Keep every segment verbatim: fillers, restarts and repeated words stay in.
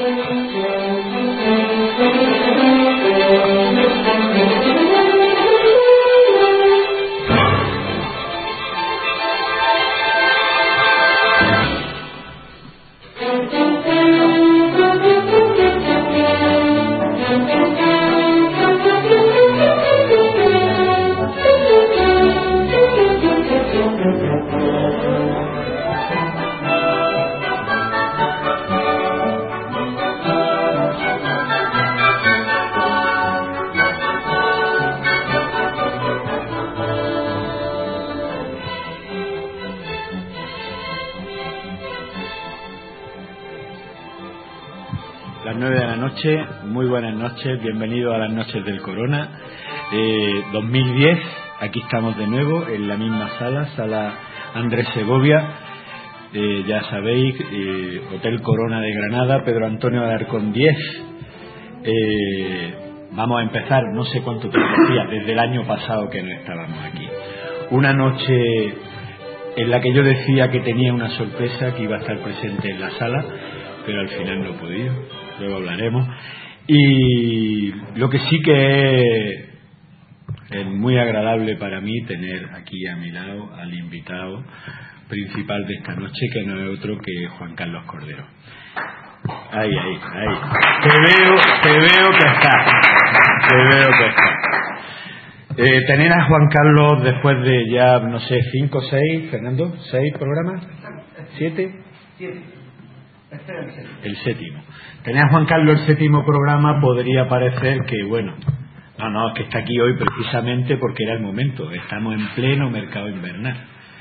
Muy buenas noches, bienvenidos a las noches del Corona eh, dos mil diez. Aquí estamos de nuevo en la misma sala, sala Andrés Segovia, eh, ya sabéis, eh, Hotel Corona de Granada, Pedro Antonio Alarcón diez. eh, vamos a empezar, no sé cuánto tiempo hacía, desde el año pasado que no estábamos aquí, una noche en la que yo decía que tenía una sorpresa, que iba a estar presente en la sala, pero al final no he podido, luego hablaremos. Y lo que sí que es, es muy agradable para mí tener aquí a mi lado al invitado principal de esta noche, que no es otro que Juan Carlos Cordero. Ahí, ahí, ahí. Te veo, te veo que está. Te veo que está. Eh, tener a Juan Carlos después de ya, no sé, cinco, seis, Fernando, seis programas, siete, siete. Este es el séptimo. El séptimo. Tener a Juan Carlos el séptimo programa podría parecer que, bueno, no, no, es que está aquí hoy precisamente porque era el momento. Estamos en pleno mercado invernal.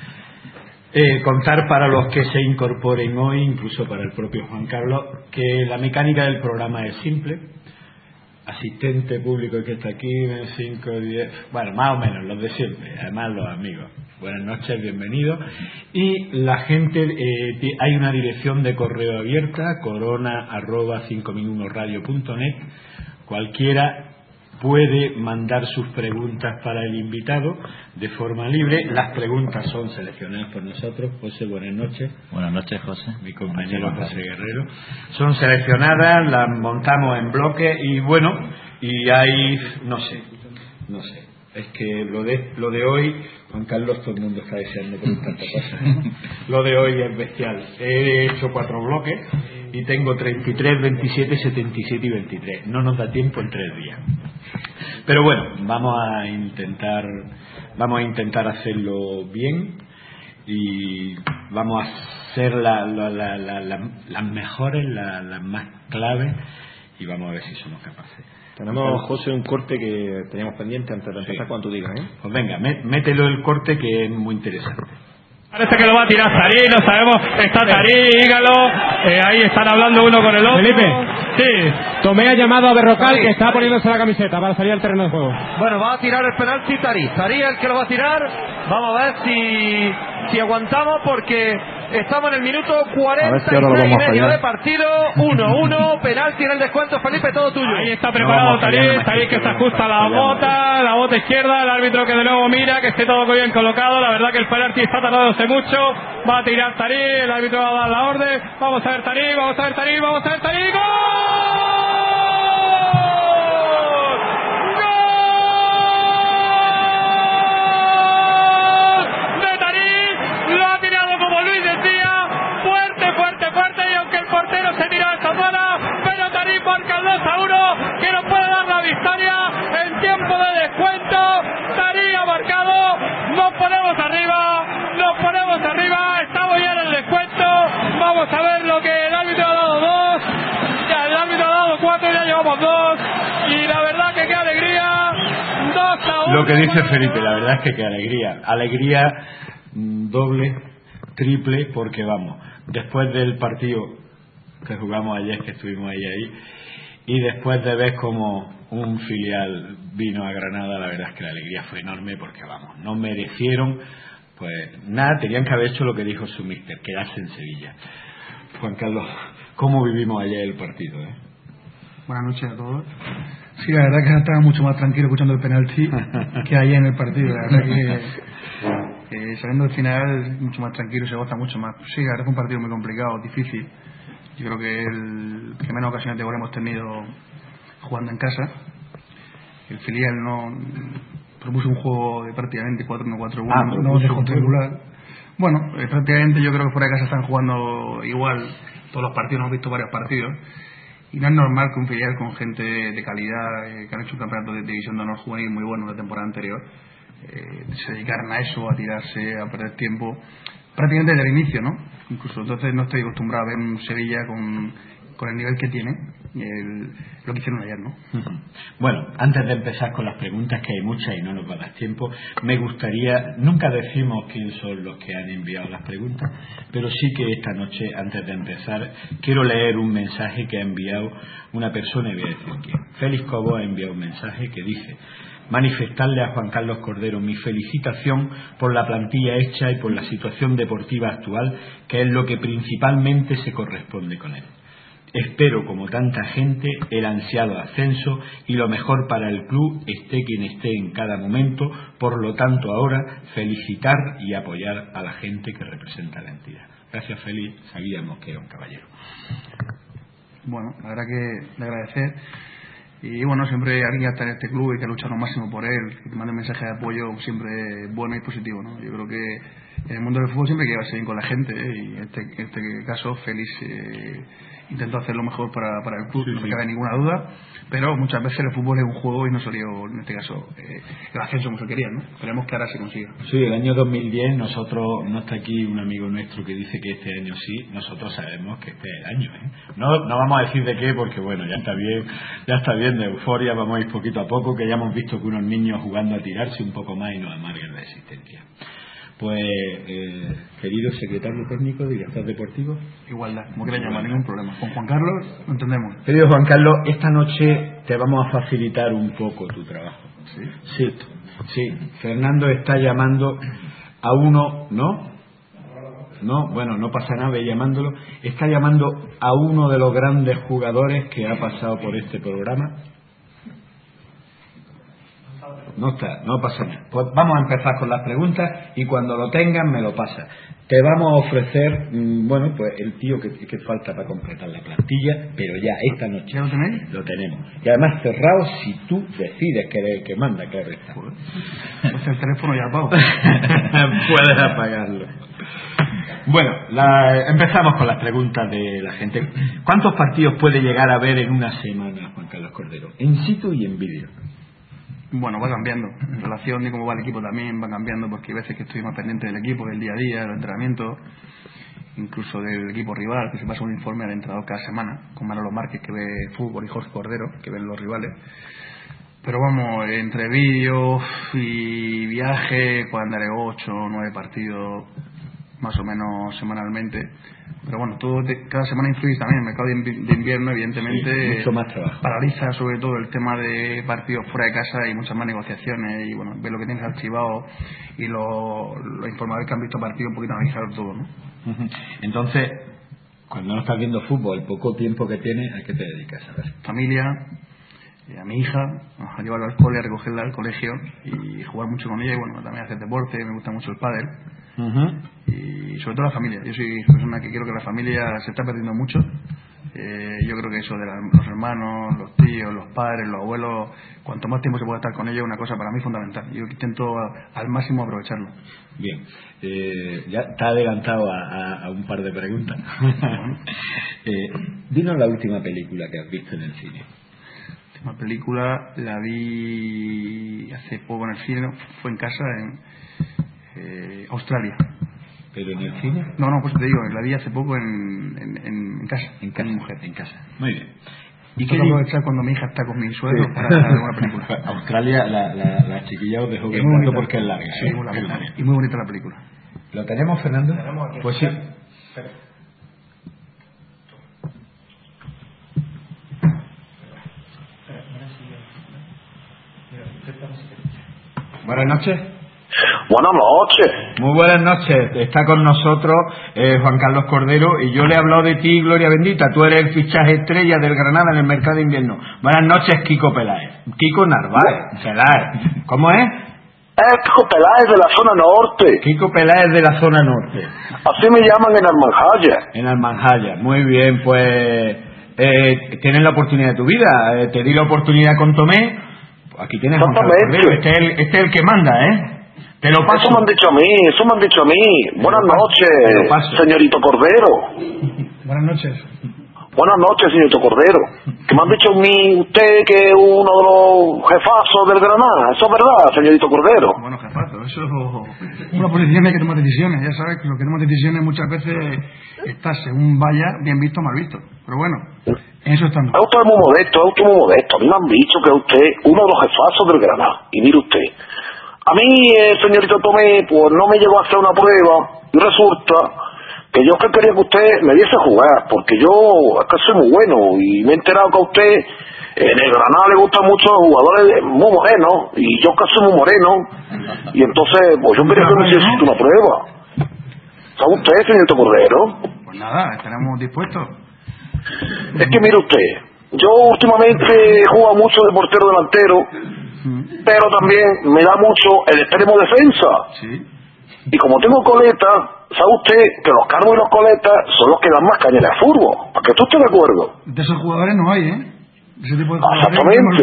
Eh, contar para los que se incorporen hoy, incluso para el propio Juan Carlos, que la mecánica del programa es simple. Asistente público que está aquí, cinco, diez, bueno, más o menos, los de siempre, además los amigos. Buenas noches, bienvenidos. Y la gente, eh, hay una dirección de correo abierta, corona arroba cinco mil uno radio punto net. Cualquiera puede mandar sus preguntas para el invitado de forma libre. Las preguntas son seleccionadas por nosotros. José, buenas noches. Buenas noches, José. Mi compañero José Guerrero. Son seleccionadas, las montamos en bloque y bueno, y hay, no sé, no sé. Es que lo de lo de hoy, Juan Carlos, todo el mundo está deseando preguntar tantas cosas. Lo de hoy es bestial. He hecho cuatro bloques y tengo treinta y tres, veintisiete, setenta y siete y veintitrés. No nos da tiempo en tres días. Pero bueno, vamos a intentar, vamos a intentar hacerlo bien y vamos a hacer la, la, la, la, la, las mejores, la, las más claves y vamos a ver si somos capaces. Tenemos, José, un corte que teníamos pendiente antes de empezar, sí. Cuando tú digas, ¿eh? Pues venga, mételo el corte que es muy interesante. Parece que lo va a tirar Tarí, no sabemos, está Tarí, Hígalo, eh, ahí están hablando uno con el otro. Felipe, sí. Tomé ha llamado a Berrocal, que está poniéndose la camiseta para salir al terreno de juego. Bueno, va a tirar el penalti Tarí, Tarí es el que lo va a tirar, vamos a ver si, si aguantamos porque estamos en el minuto cuarenta y tres y medio de partido, uno uno, penalti en el descuento, Felipe, todo tuyo. Ahí está preparado no, Tarí, Tarí que se ajusta la bota, la bota izquierda, el árbitro que de nuevo mira, que esté todo muy bien colocado, la verdad que el penalti está tardándose mucho, va a tirar Tarí, el árbitro va a dar la orden, vamos a ver Tarí, vamos a ver Tarí, vamos a ver Tarí, ¡gol! Se tira esta bola, pero Tarí marca el dos a uno, que nos puede dar la victoria en tiempo de descuento. Tarí ha marcado, nos ponemos arriba, nos ponemos arriba, estamos ya en el descuento. Vamos a ver lo que el árbitro ha dado dos, ya el árbitro ha dado cuatro y ya llevamos dos. Y la verdad que qué alegría, dos a uno. Lo que dice Felipe, la verdad es que qué alegría, alegría doble, triple, porque vamos, después del partido que jugamos ayer, que estuvimos ahí ahí y después de ver como un filial vino a Granada, la verdad es que la alegría fue enorme porque vamos, no merecieron pues nada, tenían que haber hecho lo que dijo su míster, quedarse en Sevilla. Juan Carlos, ¿cómo vivimos ayer el partido? ¿eh? Buenas noches a todos. Sí, la verdad que estaba mucho más tranquilo escuchando el penalti que ayer en el partido, la verdad que, que saliendo del final mucho más tranquilo, se goza mucho más. Sí, la verdad fue un partido muy complicado, difícil. Yo creo que el que menos ocasiones de gol hemos tenido jugando en casa. El filial no propuso un juego de prácticamente cuatro uno cuatro uno, ah, no, no dejó triangular. Bueno, eh, prácticamente yo creo que fuera de casa están jugando igual todos los partidos, hemos visto varios partidos, y no es normal que un filial con gente de calidad, eh, que han hecho un campeonato de división de honor juvenil muy bueno la temporada anterior, eh, se dedicaran a eso, a tirarse, a perder tiempo, prácticamente desde el inicio, ¿no? Incluso entonces no estoy acostumbrado a ver un Sevilla con, con el nivel que tiene, el, lo que hicieron ayer, ¿no? Uh-huh. Bueno, antes de empezar con las preguntas, que hay muchas y no nos va a dar tiempo, me gustaría, nunca decimos quiénes son los que han enviado las preguntas, pero sí que esta noche, antes de empezar, quiero leer un mensaje que ha enviado una persona, y voy a decir quién. Félix Cobo ha enviado un mensaje que dice: manifestarle a Juan Carlos Cordero mi felicitación por la plantilla hecha y por la situación deportiva actual, que es lo que principalmente se corresponde con él. Espero, como tanta gente, el ansiado ascenso y lo mejor para el club, esté quien esté en cada momento. Por lo tanto, ahora felicitar y apoyar a la gente que representa la entidad. Gracias, Félix. Sabíamos que era un caballero. Bueno, la verdad que le agradecer. Y bueno, siempre alguien que está en este club y que lucha lo máximo por él, que te mande un mensaje de apoyo siempre bueno y positivo, ¿no? Yo creo que en el mundo del fútbol siempre hay que llevarse bien con la gente, ¿eh? Y en este, en este caso Félix eh, intentó hacer lo mejor para, para el club, sí, no me sí. cabe ninguna duda, pero muchas veces el fútbol es un juego y no salió en este caso eh, el ascenso como se quería, ¿no? Esperemos que ahora se consiga. Sí, el año dos mil diez nosotros, no está aquí un amigo nuestro que dice que este año sí, nosotros sabemos que este es el año, ¿eh? No, no vamos a decir de qué, porque bueno, ya está bien, ya está bien de euforia, vamos a ir poquito a poco, que ya hemos visto que unos niños jugando a tirarse un poco más y nos amarguen la existencia. Pues, eh, querido secretario técnico, director deportivo. Igualdad, como quieran llamar, ningún problema. Con Juan Carlos lo entendemos. Querido Juan Carlos, esta noche te vamos a facilitar un poco tu trabajo. ¿Sí? Sí, sí. Fernando está llamando a uno, ¿no? No, bueno, no pasa nada, ve llamándolo. Está llamando a uno de los grandes jugadores que ha pasado por este programa. No está, no pasa nada. Pues vamos a empezar con las preguntas y cuando lo tengan me lo pasa. Te vamos a ofrecer, mmm, bueno, pues el tío que, que falta para completar la plantilla, pero ya esta noche. ¿Ya lo tenéis? Lo tenemos. Y además cerrado si tú decides que, que manda, que resta. Pues el teléfono ya apago. Puedes apagarlo. Bueno, la, empezamos con las preguntas de la gente. ¿Cuántos partidos puede llegar a ver en una semana, Juan Carlos Cordero? En situ y en vídeo. Bueno, va cambiando. En relación de cómo va el equipo también va cambiando, porque hay veces que estoy más pendiente del equipo, del día a día, del entrenamiento, incluso del equipo rival, que se pasa un informe al entrenador cada semana, con Manolo Márquez, que ve fútbol, y Jorge Cordero, que ven los rivales. Pero vamos, entre vídeos y viaje, pueden dar ocho o nueve partidos, más o menos semanalmente. Pero bueno, todo de, cada semana influye también. El mercado de, de invierno, evidentemente, sí, mucho más trabajo. Paraliza sobre todo el tema de partidos fuera de casa y muchas más negociaciones. Y bueno, ver lo que tienes archivado y los lo informadores que han visto partido, un poquito analizar todo, ¿no? Entonces, cuando no estás viendo fútbol, el poco tiempo que tienes, ¿a qué te dedicas? A ver. Familia, a mi hija, a llevarla al cole, a recogerla al colegio y jugar mucho con ella. Y bueno, también hacer deporte, me gusta mucho el pádel. Uh-huh. Y sobre todo la familia. Yo soy una persona que quiero que la familia se está perdiendo mucho. Eh, yo creo que eso de la, los hermanos, los tíos, los padres, los abuelos, cuanto más tiempo se pueda estar con ellos, es una cosa para mí fundamental. Yo intento a, al máximo aprovecharlo. Bien, eh, ya te ha adelantado a, a, a un par de preguntas. eh, dinos la última película que has visto en el cine. La última película la vi hace poco en el cine, fue en casa en eh, Australia. ¿Pero en el cine? No, no, pues te digo, la vi hace poco en, en, en casa. En casa, mujer, en casa. Muy bien. ¿Y qué aprovechar cuando mi hija está con mi suegro sí. para ver una película? Australia, la, la, la chiquilla os dejó bien bonito porque es larga. Sí, muy larga. larga. Y muy bonita la película. ¿Lo tenemos, Fernando? ¿Lo tenemos aquí? Pues sí. Buenas noches. Buenas noches. Muy buenas noches. Está con nosotros eh, Juan Carlos Cordero y yo le he hablado de ti, Gloria Bendita. Tú eres el fichaje estrella del Granada en el mercado de invierno. Buenas noches, Kiko Peláez. Kiko Narváez. Peláez. ¿Cómo es? Es Kiko Peláez de la zona norte. Kiko Peláez de la zona norte. Así me llaman en Almanjaya. En Almanjaya, muy bien, pues eh, tienes la oportunidad de tu vida. Eh, te di la oportunidad con Tomé. Aquí tienes a Juan Carlos Cordero. Este es, el, este es el que manda, ¿eh? Te lo paso. Eso me han dicho a mí, eso me han dicho a mí. Buenas noches, señorito Cordero. Buenas noches. Buenas noches, señorito Cordero. Que me han dicho a mí usted que es uno de los jefazos del Granada. ¿Eso es verdad, señorito Cordero? Bueno, jefazo, eso es una posición, hay que tomar decisiones. Ya sabes que lo que tomamos decisiones muchas veces está según vaya, bien visto o mal visto. Pero bueno, en eso estamos. Es usted muy modesto, es usted muy modesto. A mí me han dicho que usted es uno de los jefazos del Granada. Y mire usted, a mí, eh, señorito Tomé, pues no me llegó a hacer una prueba y resulta que yo que quería que usted me diese a jugar, porque yo es que soy muy bueno y me he enterado que a usted en el Granada le gustan mucho los jugadores muy morenos y yo que soy muy moreno y entonces pues yo quería que me hiciese una prueba. ¿Sabe usted, señorito Cordero? Pues nada, estaremos dispuestos. Es que mire usted, yo últimamente he jugado mucho de portero delantero, pero también me da mucho el extremo defensa. Sí. Y como tengo coleta, sabe usted que los cargos y los coletas son los que dan más caña en el fútbol. ¿Para que tú estés de acuerdo? De esos jugadores no hay, ¿eh? De ese tipo de jugadores. Exactamente.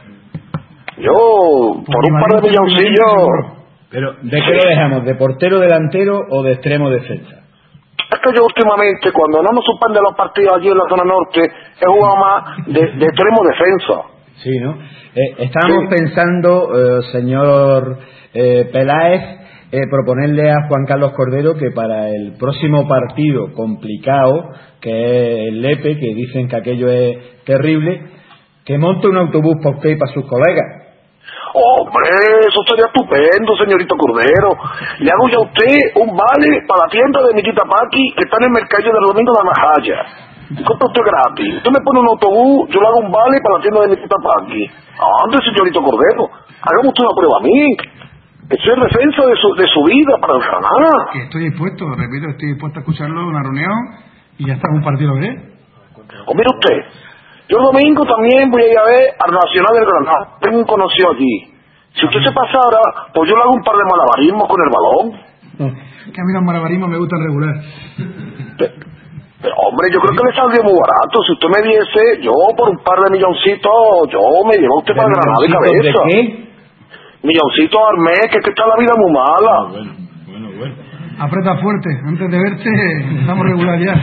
Yo, por un par de milloncillos... Pero, ¿de qué lo dejamos? ¿De portero delantero o de extremo defensa? Es que yo últimamente, cuando no nos suspenden los partidos allí en la zona norte, he jugado más de, de extremo defensa. Sí, ¿no? Eh, estábamos Sí. pensando, eh, señor eh, Peláez, Eh, proponerle a Juan Carlos Cordero que para el próximo partido complicado, que es el Lepe, que dicen que aquello es terrible, que monte un autobús para usted y para sus colegas. Hombre, eso sería estupendo, señorito Cordero. Le hago ya a usted un vale para la tienda de mi tita Paqui, que está en el mercado del domingo de Almanjaya. Compra usted gratis. Usted me pone un autobús, yo le hago un vale para la tienda de mi tita Paqui. Ande, señorito Cordero, hagamos usted una prueba a mí. Estoy en defensa de su, de su vida para el Granada. Que estoy dispuesto, repito, estoy dispuesto a escucharlo en una reunión y ya está, un partido veré. O mire usted, yo el domingo también voy a ir a ver al Nacional del Granada. Tengo un conocido allí. Si usted se pasara, pues yo le hago un par de malabarismos con el balón. Que a mí los malabarismos me gustan regular. Pero, pero, hombre, yo creo que le saldría muy barato. Si usted me diese, yo por un par de milloncitos, yo me llevo a usted para el Granada de cabeza. ¿De qué? Milloncitos al mes, que es que está la vida muy mala. Bueno, bueno, bueno. Aprieta fuerte, antes de verte estamos regular ya.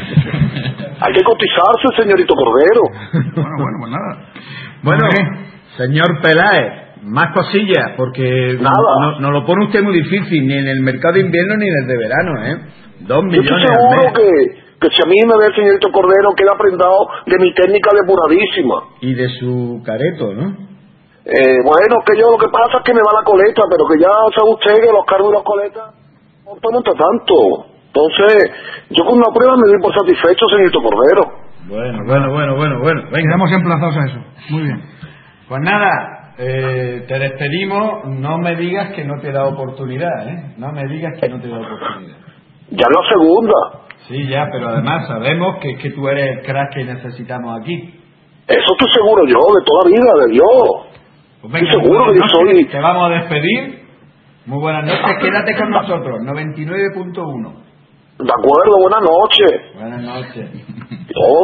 Hay que cotizarse, señorito Cordero. Bueno, bueno, pues nada. Bueno, ¿qué? señor Peláez, más cosillas, porque Nada. no, no lo pone usted muy difícil, ni en el mercado de invierno ni en el de verano, ¿eh? Dos Yo estoy millones al seguro mes. que, que si a mí me ve el señorito Cordero, queda prendado de mi técnica depuradísima. Y de su careto, ¿no? Eh, bueno, que yo lo que pasa es que me va la coleta, pero que ya sabe usted que los cargos y las coletas no monta tanto. Entonces, yo con una prueba me doy por satisfecho, señorito Cordero. Bueno, bueno, bueno, bueno, bueno. Venga. Quedamos emplazados a eso. Muy bien. Pues nada, eh, te despedimos. No me digas que no te da oportunidad, ¿eh? No me digas que no te da oportunidad. Ya es la segunda. Sí, ya, pero además sabemos que, que tú eres el crack que necesitamos aquí. Eso estoy seguro yo, de toda vida, de Dios. Pues venga, Estoy seguro que yo noches, soy... te vamos a despedir. Muy buenas noches, quédate con nosotros, noventa y nueve punto uno. De acuerdo, buenas noches. Buenas noches. Yo...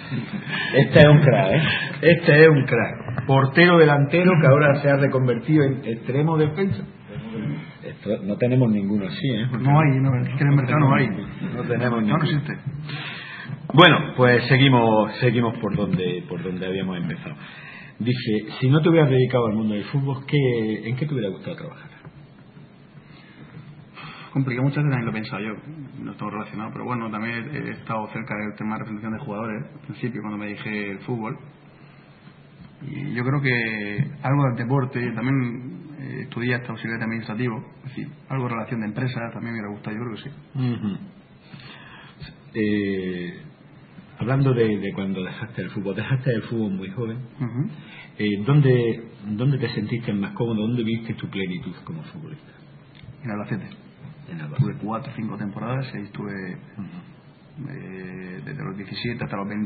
Este es un crack, ¿eh? Este es un crack. Portero delantero que ahora se ha reconvertido en extremo defensa. Esto, no tenemos ninguno así, ¿eh? No hay, no, es que en el mercado no hay. No tenemos No, ninguno. no existe. Bueno, pues seguimos seguimos por donde por donde habíamos empezado. Dice, si no te hubieras dedicado al mundo del fútbol, ¿qué, ¿en qué te hubiera gustado trabajar? Complicado, muchas veces también lo he pensado yo, no estamos relacionados, pero bueno, también he, he estado cerca del tema de representación de jugadores, al principio, cuando me dije el fútbol. Y yo creo que algo del deporte, también eh, estudié hasta auxiliar administrativo, es decir, algo de relación de empresas, también me hubiera gustado, yo creo que sí. Uh-huh. eh, hablando de, de cuando dejaste el fútbol, dejaste el fútbol muy joven. Uh-huh. eh, ¿dónde, ¿Dónde te sentiste más cómodo? ¿Dónde viste tu plenitud como futbolista? En Albacete. En Albacete. Estuve cuatro o cinco temporadas y ahí estuve uh-huh. eh, desde los diecisiete hasta los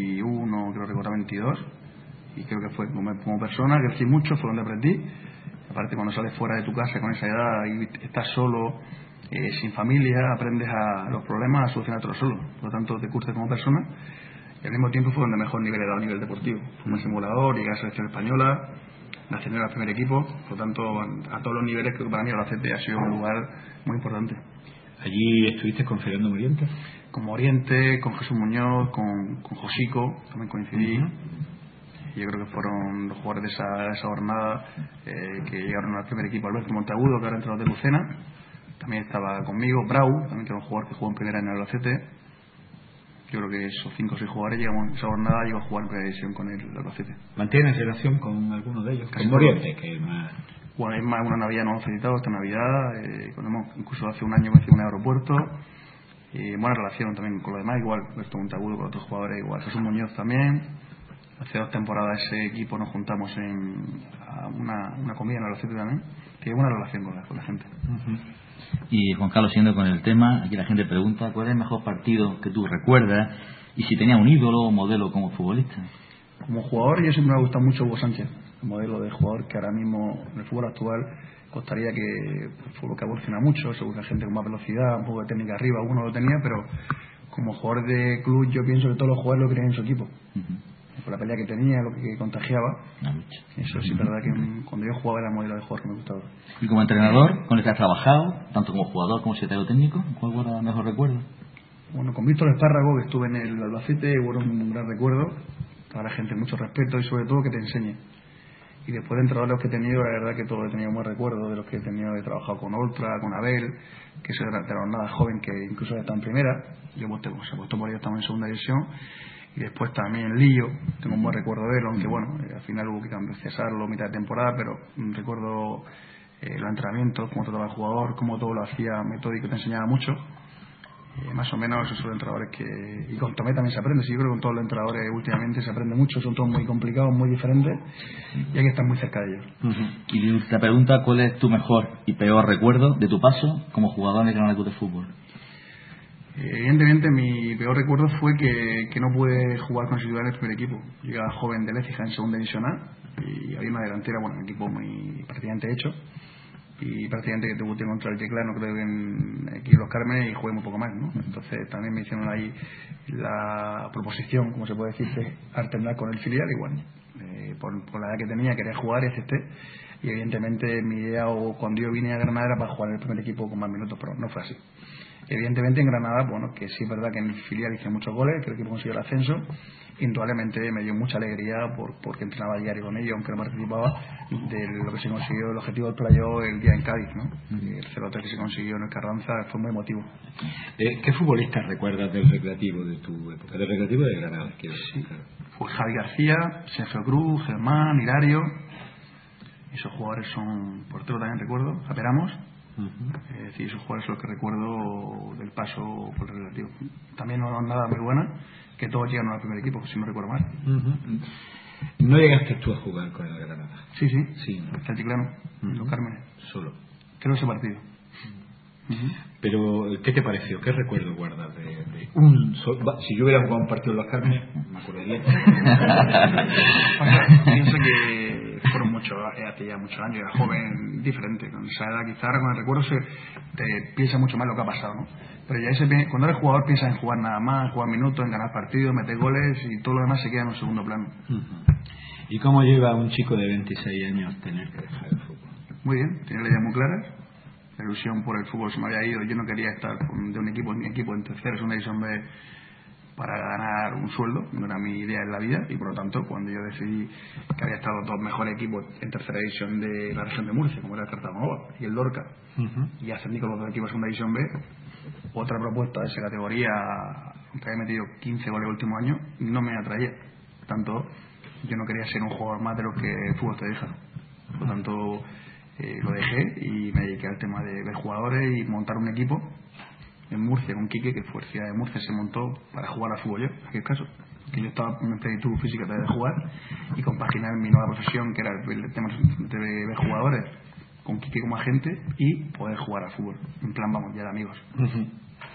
veintiuno, creo recordar veintidós, y creo que fue como, como persona, crecí mucho, fue donde aprendí. A aparte cuando sales fuera de tu casa con esa edad y estás solo, eh, sin familia, aprendes a los problemas a solucionártelos solo, por lo tanto te curtes como persona. Y al mismo tiempo fue donde mejor nivel he dado a nivel deportivo. Fue un simulador, llegué a la selección española, nacional al primer equipo, por lo tanto a todos los niveles que para mí Albacete ha sido un lugar muy importante. ¿Allí estuviste con Fernando Moriente? Con Moriente, con Jesús Muñoz, con, con Josico, también coincidí. Uh-huh. Yo creo que fueron los jugadores de esa, esa jornada eh, que llegaron al primer equipo. Alberto Monteagudo, que ahora entró de Lucena, también estaba conmigo. Brau, también que era un jugador que jugó en primera en el Albacete. Yo creo que esos cinco o seis jugadores llegamos esa jornada llegó a jugar en primera división con el Albacete. ¿Mantienes relación con alguno de ellos? Con Moriente, que es más... Bueno, es más, una Navidad nos hemos felicitado esta Navidad, eh, hemos, incluso hace un año me hice un aeropuerto, y buena relación también con los demás, igual, Alberto Monteagudo con otros jugadores, igual, Jesús Muñoz también. Hace dos temporadas ese equipo nos juntamos en a una, una comida en el Albacete también, que hay buena relación con la, con la gente. Uh-huh. Y Juan Carlos, siguiendo con el tema, aquí la gente pregunta cuál es el mejor partido que tú recuerdas y si tenías un ídolo o modelo como futbolista. Como jugador yo siempre me ha gustado mucho Hugo Sánchez, el modelo de jugador que ahora mismo en el fútbol actual costaría que el fútbol que evoluciona mucho, se busca gente con más velocidad, un poco de técnica arriba, uno lo tenía, pero como jugador de club yo pienso que todos los jugadores lo querían en su equipo. Uh-huh. Por la pelea que tenía, lo que contagiaba. Eso sí es verdad que cuando yo jugaba era el modelo de jugador que me gustaba. ¿Y como entrenador, con el que has trabajado, tanto como jugador como secretario técnico, cuál guarda mejor recuerdo? Bueno, con Víctor Espárrago, que estuve en el Albacete, hubo un gran recuerdo, para la gente mucho respeto y sobre todo que te enseñe. Y después de entrenadores que he tenido, la verdad que todos he tenido buen recuerdo de los que he tenido, he trabajado con Oltra, con Abel, que es era nada joven que incluso está en primera, yo pues, se ha puesto por ello, estamos en segunda división. Y después también Lío, tengo un buen recuerdo de él, aunque bueno, eh, al final hubo que cesarlo a mitad de temporada, pero mm, recuerdo eh, los entrenamientos, cómo trataba el jugador, cómo todo lo hacía metódico, te enseñaba mucho. Eh, más o menos esos son entrenadores que... Y con Tomé también se aprende, sí, yo creo que con todos los entrenadores últimamente se aprende mucho, son todos muy complicados, muy diferentes, y hay que estar muy cerca de ellos. Uh-huh. Y te pregunta cuál es tu mejor y peor recuerdo de tu paso como jugador en el Canal de Fútbol. Evidentemente mi peor recuerdo fue que, que no pude jugar con titular en el primer equipo. Llegaba joven de Lécija en segunda división A y había una delantera, bueno, un equipo muy prácticamente hecho y prácticamente que debuté contra el Yeclano creo que en aquí en Los Cármenes y jugué un poco más, ¿no? Entonces también me hicieron ahí la proposición, como se puede decir, de alternar con el filial y bueno, eh, por, por la edad que tenía quería jugar y acepté. Y evidentemente mi idea o cuando yo vine a Granada era para jugar en el primer equipo con más minutos, pero no fue así. Evidentemente en Granada, bueno, que sí es verdad que en el filial hice muchos goles, que el equipo consiguió el ascenso, indudablemente me dio mucha alegría por, porque entrenaba a diario con ellos, aunque no participaba, de lo que se consiguió, el objetivo del playoff el día en Cádiz, ¿no? Uh-huh. El cero tres que se consiguió en el Carranza fue muy emotivo. Eh, ¿Qué futbolistas recuerdas del Recreativo, de tu época? Del Recreativo de Granada, quiero decir. Sí. Pues Javi García, Sergio Cruz, Germán, Hilario, esos jugadores son, portero también recuerdo, Aperamos. Uh-huh. Es decir, esos jugadores son los que recuerdo del paso por el Recreativo. También no nada muy buena, que todos llegaron al primer equipo, si no recuerdo mal. Uh-huh. ¿No llegaste tú a jugar con el Granada? Sí, sí, sí, ¿no? El Chiclano, uh-huh. Los Cármenes. Solo. Creo ese partido. Uh-huh. Pero, ¿qué te pareció? ¿Qué recuerdo guardas de, de un solo? Si yo hubiera jugado un partido en Los Cármenes, me acordaría. Pienso que fueron muchos, hace ya muchos años, era joven, diferente. Con esa edad, quizá ahora con el recuerdo se te piensa mucho más lo que ha pasado, ¿no? Pero ya ese, cuando eres jugador piensas en jugar nada más, jugar minutos, en ganar partidos, meter goles y todo lo demás se queda en un segundo plano. Uh-huh. ¿Y cómo lleva un chico de veintiséis años tener que dejar el fútbol? Muy bien, tiene la idea muy clara. La ilusión por el fútbol se me había ido. Yo no quería estar de un equipo en equipo en tercera, es una división B para ganar un sueldo, no era mi idea en la vida, y por lo tanto cuando yo decidí que había estado dos mejores equipos en tercera división de la región de Murcia, como era el Cartagonova y el Lorca, uh-huh. y ascendí con los dos equipos en segunda división B, otra propuesta de esa categoría, aunque había metido quince goles el último año, no me atraía. Por tanto, yo no quería ser un jugador más de lo que el fútbol te deja. Por lo tanto, eh, lo dejé y me dediqué al tema de ver jugadores y montar un equipo en Murcia con Quique, que fue ciudad de Murcia, se montó para jugar al fútbol yo, en aquel caso, que yo estaba en plenitud física de jugar y compaginar mi nueva profesión, que era el tema de ver jugadores, con Quique como agente y poder jugar al fútbol, en plan, vamos, ya de amigos. Uh-huh.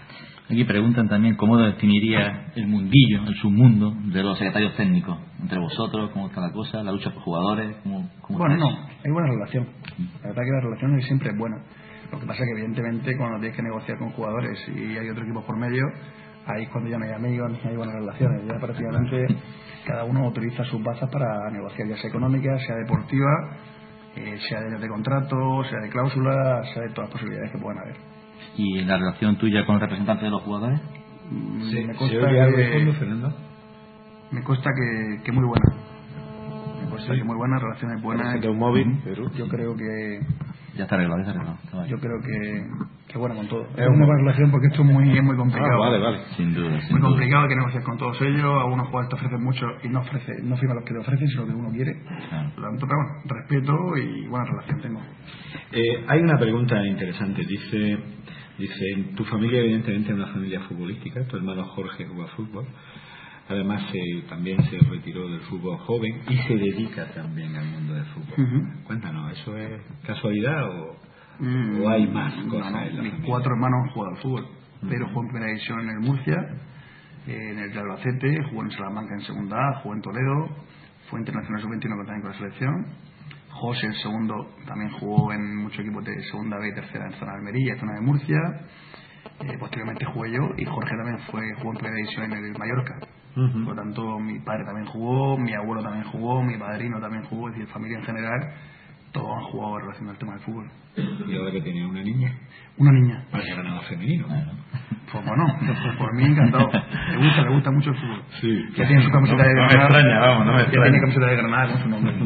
Aquí preguntan también cómo definiría el mundillo, el submundo de los secretarios técnicos. Entre vosotros, ¿cómo está la cosa? ¿La lucha por jugadores? ¿Cómo, cómo bueno, está no, hay buena relación. La verdad que la relación siempre es buena. Lo que pasa es que evidentemente cuando tienes que negociar con jugadores y hay otro equipo por medio, ahí es cuando ya no hay amigos ni hay buenas relaciones. Ya prácticamente cada uno utiliza sus bazas para negociar, ya sea económica, sea deportiva, eh, sea de, de contrato, sea de cláusula, sea de todas las posibilidades que puedan haber. ¿Y la relación tuya con el representante de los jugadores? Sí, me consta que, fondo, me consta que, que muy buena. Me consta sí. que muy buena, relaciones buenas. De un móvil, pero yo creo que ya está arreglado, ya está arreglado. Yo creo que, que bueno con todo. Es una buena relación porque esto es muy, es muy complicado. Ah, vale, vale. Sin duda. Sin muy duda. complicado, hay que negociar con todos ellos. Algunos jugadores te ofrecen mucho y no ofrece, no firma los que te ofrecen, sino lo que uno quiere. Claro. Por lo tanto, pero bueno, respeto y buena relación tengo. Eh, hay una pregunta interesante. Dice, dice, tu familia evidentemente es una familia futbolística. Tu hermano Jorge juega fútbol. Además eh, también se retiró del fútbol joven y se dedica también al mundo del fútbol. Uh-huh. Cuéntanos, ¿eso es casualidad o, mm, ¿o hay más cosas? No, no. Mis cuatro hermanos juegan al fútbol. Uh-huh. Pero jugó en primera división en el Murcia, en el Albacete, jugó en Salamanca en segunda A, jugó en Toledo, fue internacional sub veintiuno también con la selección. José, el segundo, también jugó en muchos equipos de segunda B y tercera en zona de Almería, zona de Murcia. Eh, posteriormente jugué yo y Jorge también fue jugó en primera división en el Mallorca. Uh-huh. Por lo tanto, mi padre también jugó, mi abuelo también jugó, mi padrino también jugó, es decir, familia en general, todos han jugado relacionado al tema del fútbol. ¿Y ahora que tiene una niña? Una niña. Para el Granada femenino. Claro. Pues bueno, pues por mí encantado. Le gusta, le gusta mucho el fútbol. Sí. Ya tiene su camiseta no, de Granada. No me extraña, vamos, no me ya extraña. tiene camiseta de Granada con su nombre.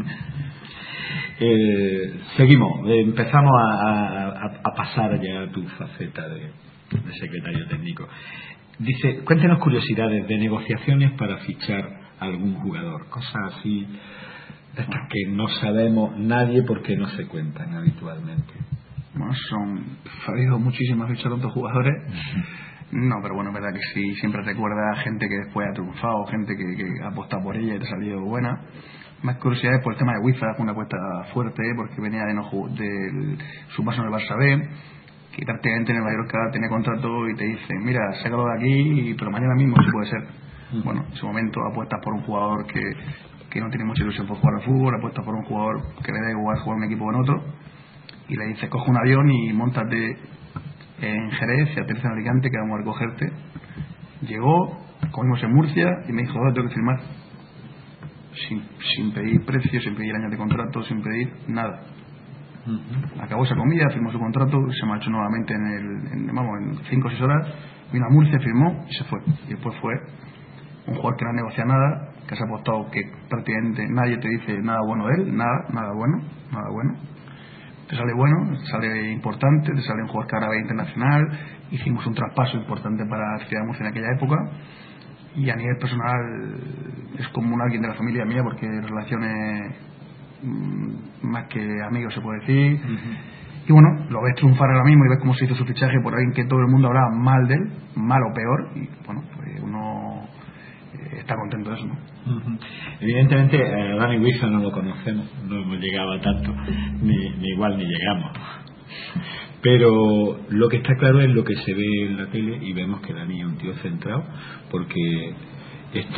eh, seguimos, eh, empezamos a, a, a pasar ya a tu faceta de, de secretario técnico. Dice, cuéntenos curiosidades de negociaciones para fichar a algún jugador, cosas así de estas que no sabemos nadie porque no se cuentan habitualmente. Bueno, son ha habido muchísimas fichas de otros jugadores. No, pero bueno, es verdad que sí, siempre recuerda gente que después ha triunfado, gente que, que ha apostado por ella y te ha salido buena. Más curiosidades por el tema de Huiza, una apuesta fuerte porque venía de, no, de su paso en el Barça B, que prácticamente en el Mallorca tiene contrato y te dice, mira, sácalo de aquí, pero mañana mismo sí puede ser. Uh-huh. Bueno, en ese momento apuestas por un jugador que, que no tiene mucha ilusión por jugar al fútbol, apuestas por un jugador que le da igual jugar en un equipo o en otro, y le dices, coge un avión y móntate en Jerez y aterriza en Alicante, que vamos a recogerte. Llegó, comimos en Murcia y me dijo, ahora tengo que firmar. Sin, sin pedir precio, sin pedir años de contrato, sin pedir nada. Uh-huh. Acabó esa comida, firmó su contrato, se marchó nuevamente en el, en, vamos, en cinco o seis horas, vino a Murcia, firmó y se fue. Y después fue un jugador que no negocia nada, que se ha apostado que prácticamente nadie te dice nada bueno de él, nada, nada bueno, nada bueno. Te sale bueno, te sale importante, te sale un jugador que ahora va internacional, hicimos un traspaso importante para la ciudad de Murcia en aquella época, y a nivel personal es como un alguien de la familia mía porque relaciones más que amigos se puede decir. Uh-huh. Y bueno, lo ves triunfar ahora mismo y ves cómo se hizo su fichaje por alguien que todo el mundo hablaba mal de él, mal o peor, y bueno, pues uno eh, está contento de eso, ¿no? Uh-huh. Evidentemente a Dani Huiza no lo conocemos, no hemos llegado a tanto, ni, ni igual ni llegamos, pero lo que está claro es lo que se ve en la tele y vemos que Dani es un tío centrado porque está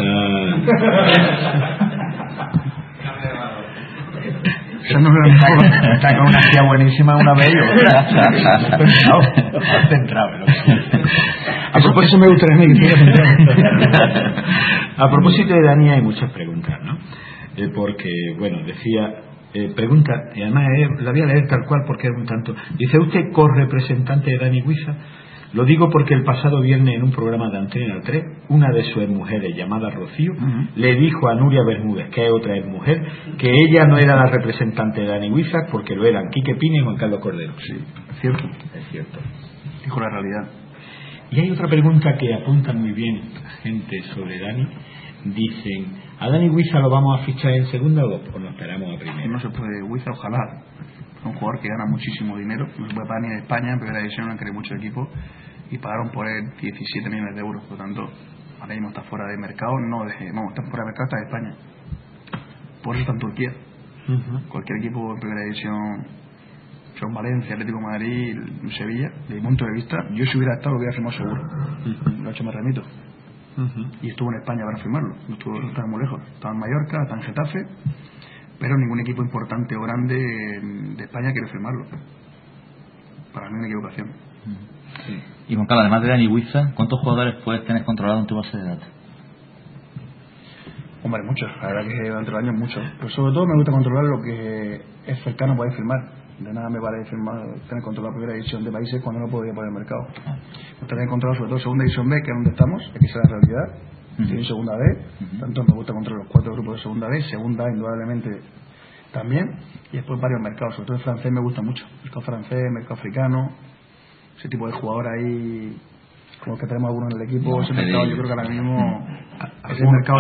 Eso no es mejor. Está con una tía buenísima una vez y otra. Centrado. Centrado. A propósito, me gustaría que estuviera centrado. A propósito de Dani hay muchas preguntas, ¿no? Eh, porque, bueno, decía, eh, pregunta, y además eh, la voy a leer tal cual porque es un tanto. Dice, ¿usted co-representante de Dani Huiza? Lo digo porque el pasado viernes en un programa de Antena tres, una de sus mujeres llamada Rocío uh-huh. le dijo a Nuria Bermúdez, que es otra mujer, que ella no era la representante de Dani Huiza porque lo eran Quique Pina y Juan Carlos Cordero. Sí, cierto. Es cierto. Dijo la realidad. Y hay otra pregunta que apunta muy bien la gente sobre Dani. Dicen, ¿a Dani Huiza lo vamos a fichar en segunda o nos esperamos a primera? No se puede, Huiza ojalá. Es un jugador que gana muchísimo dinero, no se puede pagar ni en España, en primera división han querido mucho equipo y pagaron por él diecisiete millones de euros, por lo tanto ahora mismo está fuera de mercado, no de, no, está fuera de mercado, está de España, por eso está en Turquía. Uh-huh. Cualquier equipo en primera división son Valencia, Atlético de Madrid, Sevilla, desde mi punto de vista, yo si hubiera estado lo hubiera firmado seguro. Uh-huh. Lo he hecho, me remito. Uh-huh. Y estuvo en España para firmarlo, no, estuvo, no estaba muy lejos, estaba en Mallorca, estaba en Getafe, pero ningún equipo importante o grande de España quiere firmarlo. Para mí una equivocación. Uh-huh. Sí. Y Juan Carlos, además de Dani Huiza, ¿cuántos jugadores puedes tener controlado en tu base de datos? Hombre, muchos, la verdad que durante el año muchos. Pero sobre todo me gusta controlar lo que es cercano a poder firmar. De nada me vale firmar, tener controlado la primera división de países cuando no podía poner el mercado. Me gustaría controlar sobre todo segunda división B, que es donde estamos, aquí es la realidad. Uh-huh. Tiene segunda B, uh-huh. Tanto me gusta controlar los cuatro grupos de segunda B, segunda indudablemente también, y después varios mercados, sobre todo el francés me gusta mucho. Mercado francés, mercado africano, ese tipo de jugador ahí. Como que tenemos algunos en el equipo, no, ese mercado yo creo que ahora mismo ese mercado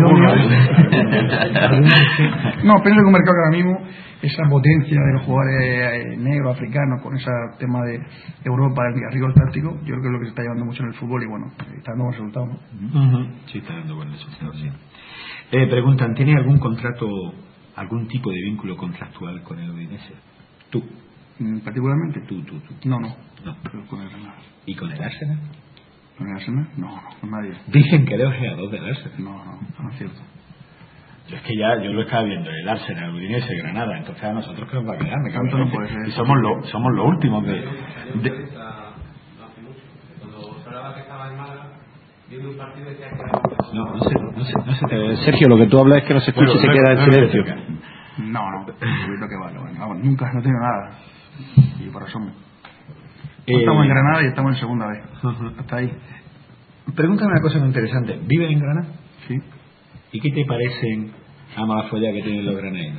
no, pienso que un mercado que ahora mismo esa potencia de los jugadores negros, africanos, con ese tema de Europa, el rigor táctico, yo creo que es lo que se está llevando mucho en el fútbol y bueno, está dando buenos resultados, ¿no? Uh-huh. Sí, está dando buenos resultados, sí. Eh, preguntan, ¿tiene algún contrato, algún tipo de vínculo contractual con el Udinese? ¿Tú? ¿Particularmente? Tú, tú, tú. No, no. No. Pero con el Granada. ¿Y con el Arsenal? ¿Con el Arsenal? No, no, con nadie. Dicen que eres ojeador del Arsenal. No, no, no es cierto. Yo es que ya, yo lo estaba viendo, el Arsenal, el Udinese, el Granada, entonces a nosotros que nos va a quedar, me Tanto no puede ser. Y somos los somos los últimos de... de... No, no sé, no sé, no sé te... Sergio, lo que tú hablas es que no se escucha y se queda en silencio. No, no, lo que vale, bueno, vamos, nunca, no tengo nada. Y por eso... Eh, estamos en Granada y estamos en segunda vez. Uh-huh. Hasta ahí. Pregúntame una cosa muy interesante. ¿Vives en Granada? Sí. ¿Y qué te parecen a mala folla que tienen los granaderos?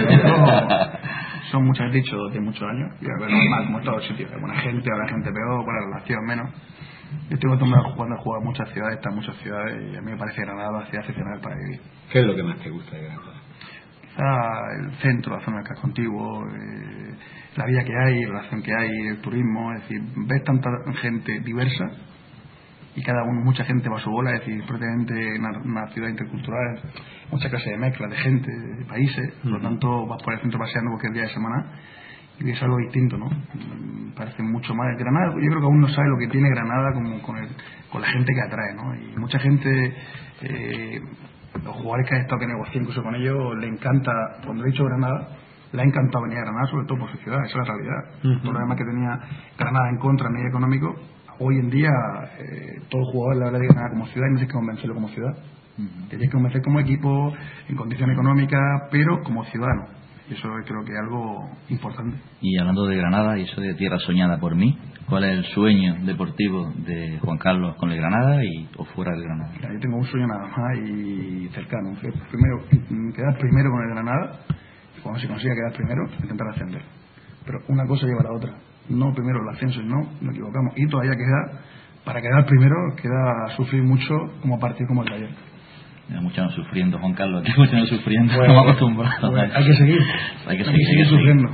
Son muchos dichos de muchos años. Y a ver, normal, como en todos sitios. Hay buena gente, habrá gente peor, buena relación menos. Yo estoy acostumbrado jugando a jugar en muchas ciudades, están muchas ciudades, y a mí me parece Granada una ciudad excepcional para vivir. ¿Qué es lo que más te gusta de Granada? Quizá el centro, la zona del casco antiguo, eh, la vida que hay, la relación que hay, el turismo, es decir, ves tanta gente diversa y cada uno, mucha gente va a su bola, es decir, prácticamente una, una ciudad intercultural, mucha clase de mezcla de gente, de países, por lo tanto vas por el centro paseando cualquier día de semana y ves algo distinto, ¿no? Me parece mucho más Granada. Yo creo que aún no sabe lo que tiene Granada como con, el, con la gente que atrae, ¿no? Y mucha gente, eh, los jugadores que han estado que negocian incluso con ellos, le encanta, cuando he dicho Granada, le ha encantado venir a Granada, sobre todo por su ciudad, esa es la realidad. Uh-huh. Todo lo demás que tenía Granada en contra a nivel económico, hoy en día eh, todo jugador le habla de Granada como ciudad y no tienes que convencerlo como ciudad. Uh-huh. Tienes que convencer como equipo, en condiciones económicas, pero como ciudadano. Y eso creo que es algo importante. Y hablando de Granada y eso de tierra soñada por mí, ¿cuál es el sueño deportivo de Juan Carlos con el Granada y o fuera del Granada? Mira, yo tengo un sueño nada más y cercano. Primero, quedar primero con el Granada. Cuando se consiga quedar primero, intentar ascender. Pero una cosa lleva a la otra. No primero el ascenso y no, nos equivocamos. Y todavía queda, para quedar primero, queda sufrir mucho como partido como el de ayer. Mucho no sufriendo, Juan Carlos, aquí mucho no sufriendo, bueno, estamos acostumbrados. Bueno, hay que seguir, hay que seguir, hay que seguir sufriendo.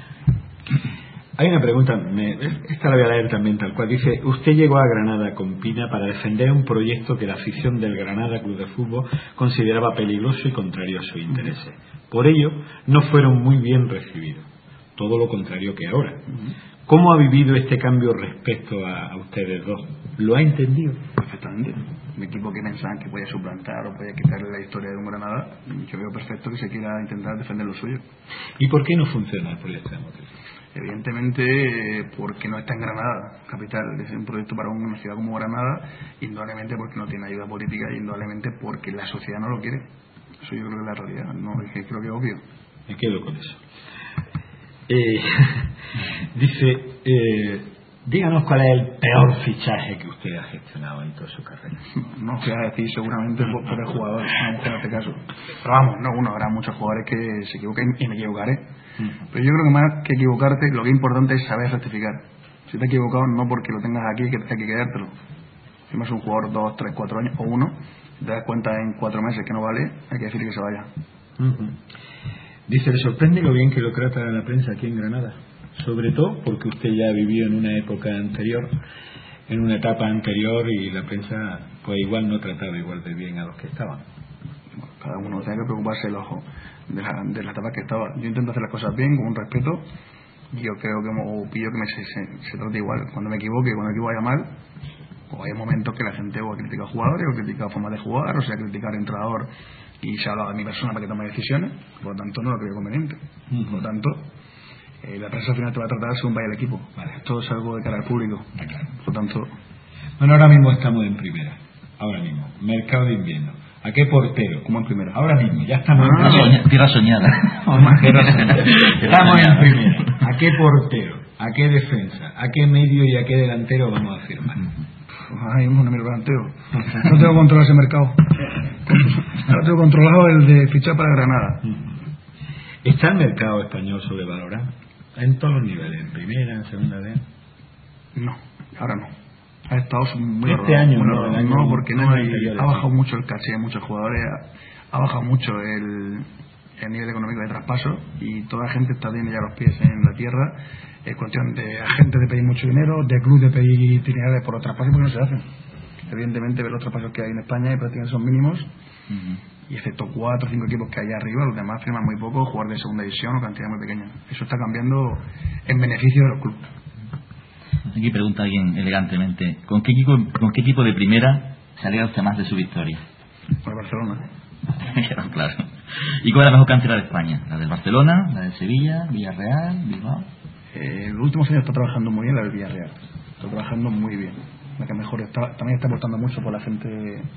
Hay una pregunta, me, esta la voy a leer también tal cual. Dice, usted llegó a Granada con Pina para defender un proyecto que la afición del Granada Club de Fútbol consideraba peligroso y contrario a sus intereses. Por ello, no fueron muy bien recibidos. Todo lo contrario que ahora. ¿Cómo ha vivido este cambio respecto a, a ustedes dos? ¿Lo ha entendido? Perfectamente. Mi equipo que pensaban que podía suplantar o podía quitarle la historia de un Granada, yo veo perfecto que se quiera intentar defender lo suyo. ¿Y por qué no funciona el proyecto de Motel? Evidentemente porque no está en Granada, capital. Es un proyecto para una ciudad como Granada, indudablemente porque no tiene ayuda política y indudablemente porque la sociedad no lo quiere. Eso yo creo que es la realidad, no es que creo que es obvio. Me quedo con eso. Eh, dice, eh, díganos cuál es el peor fichaje que usted ha gestionado en toda su carrera. No voy a decir seguramente por, por el jugador, no en este caso. Pero vamos, no, uno, habrá muchos jugadores que se equivoquen y me equivocaré. Mm. Pero yo creo que más que equivocarte, lo que es importante es saber rectificar. Si te has equivocado, no porque lo tengas aquí que hay que quedártelo. Si no es un jugador dos, tres, cuatro años o uno, te das cuenta en cuatro meses que no vale, hay que decirle que se vaya. Uh-huh. Dice, ¿le sorprende lo bien que lo trata la prensa aquí en Granada? Sobre todo porque usted ya vivió en una época anterior, en una etapa anterior, y la prensa pues igual no trataba igual de bien a los que estaban. Bueno, cada uno tiene que preocuparse el ojo de la, de la etapa que estaba. Yo intento hacer las cosas bien, con un respeto, Yo creo que como pillo que me, se, se, se trata igual. Cuando me equivoque, cuando el equipo vaya mal, o hay momentos que la gente o ha criticado jugadores, o ha criticado formas de jugar, o se ha criticado al entrenador y se ha hablado de mi persona para que tome decisiones. Por lo tanto, no lo creo conveniente. Uh-huh. Por lo tanto, eh, la prensa al final te va a tratar según vaya el equipo. Vale. Esto es algo de cara al público. Claro. Por lo tanto. Bueno, ahora mismo estamos en primera. Ahora mismo. Mercado de invierno. ¿A qué portero? Como en primera. Ahora mismo, ya estamos ah, en primera. Tierra soñada. Estamos en primera. ¿A qué portero? ¿A qué defensa? ¿A qué medio y a qué delantero vamos a firmar? Ay, no me lo planteo. No tengo controlado ese mercado. Ahora tengo controlado el de fichar para Granada. ¿Está el mercado español sobrevalorado? En todos los niveles, en primera, en segunda vez. No, ahora no. Ha estado muy este año, muy no, año, no, porque no hay, anterior, ha bajado sí. mucho el caché de muchos jugadores, ha, ha bajado mucho el, el nivel económico de traspaso y toda la gente está teniendo ya los pies en la tierra. Es cuestión de agentes de pedir mucho dinero, de club de pedir dinero por los traspasos porque no se hacen. Evidentemente, ver los traspasos que hay en España y prácticamente son mínimos. Uh-huh. Y excepto cuatro o cinco equipos que hay arriba, los demás firman muy poco, jugar de segunda división o cantidad muy pequeña. Eso está cambiando en beneficio de los clubes. Aquí pregunta alguien elegantemente, ¿con qué equipo, con qué equipo de primera se alegra usted más de su victoria? Con el Barcelona. Claro. ¿Y cuál es la mejor cantera de España? ¿La del Barcelona? ¿La del Sevilla? ¿Villarreal? ¿Bilbao? Eh, los últimos años está trabajando muy bien la del Villarreal. Está trabajando muy bien. La que mejor está, también está apostando mucho por la gente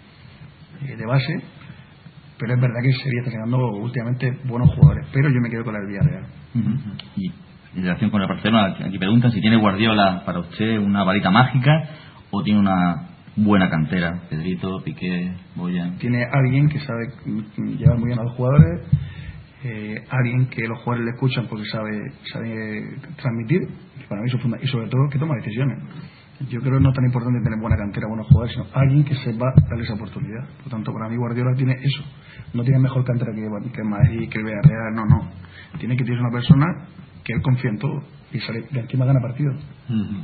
eh, de base, pero es verdad que Sevilla está sacando últimamente buenos jugadores, pero yo me quedo con la del Villarreal. Uh-huh. Y en relación con el Barcelona, aquí preguntan si tiene Guardiola para usted una varita mágica o tiene una buena cantera, Pedrito, Piqué, Boyan. Tiene alguien que sabe llevar muy bien a los jugadores, eh, alguien que los jugadores le escuchan porque sabe sabe transmitir, y para mí eso funda, y sobre todo que toma decisiones. Yo creo que no es tan importante tener buena cantera, buenos jugadores, sino alguien que sepa darle esa oportunidad. Por tanto, para mí Guardiola tiene eso. No tiene mejor cantera que, que el Madrid, que el Villarreal, no, no. Tiene que tener una persona que él confía en todo y sale, de encima gana partidos. Uh-huh.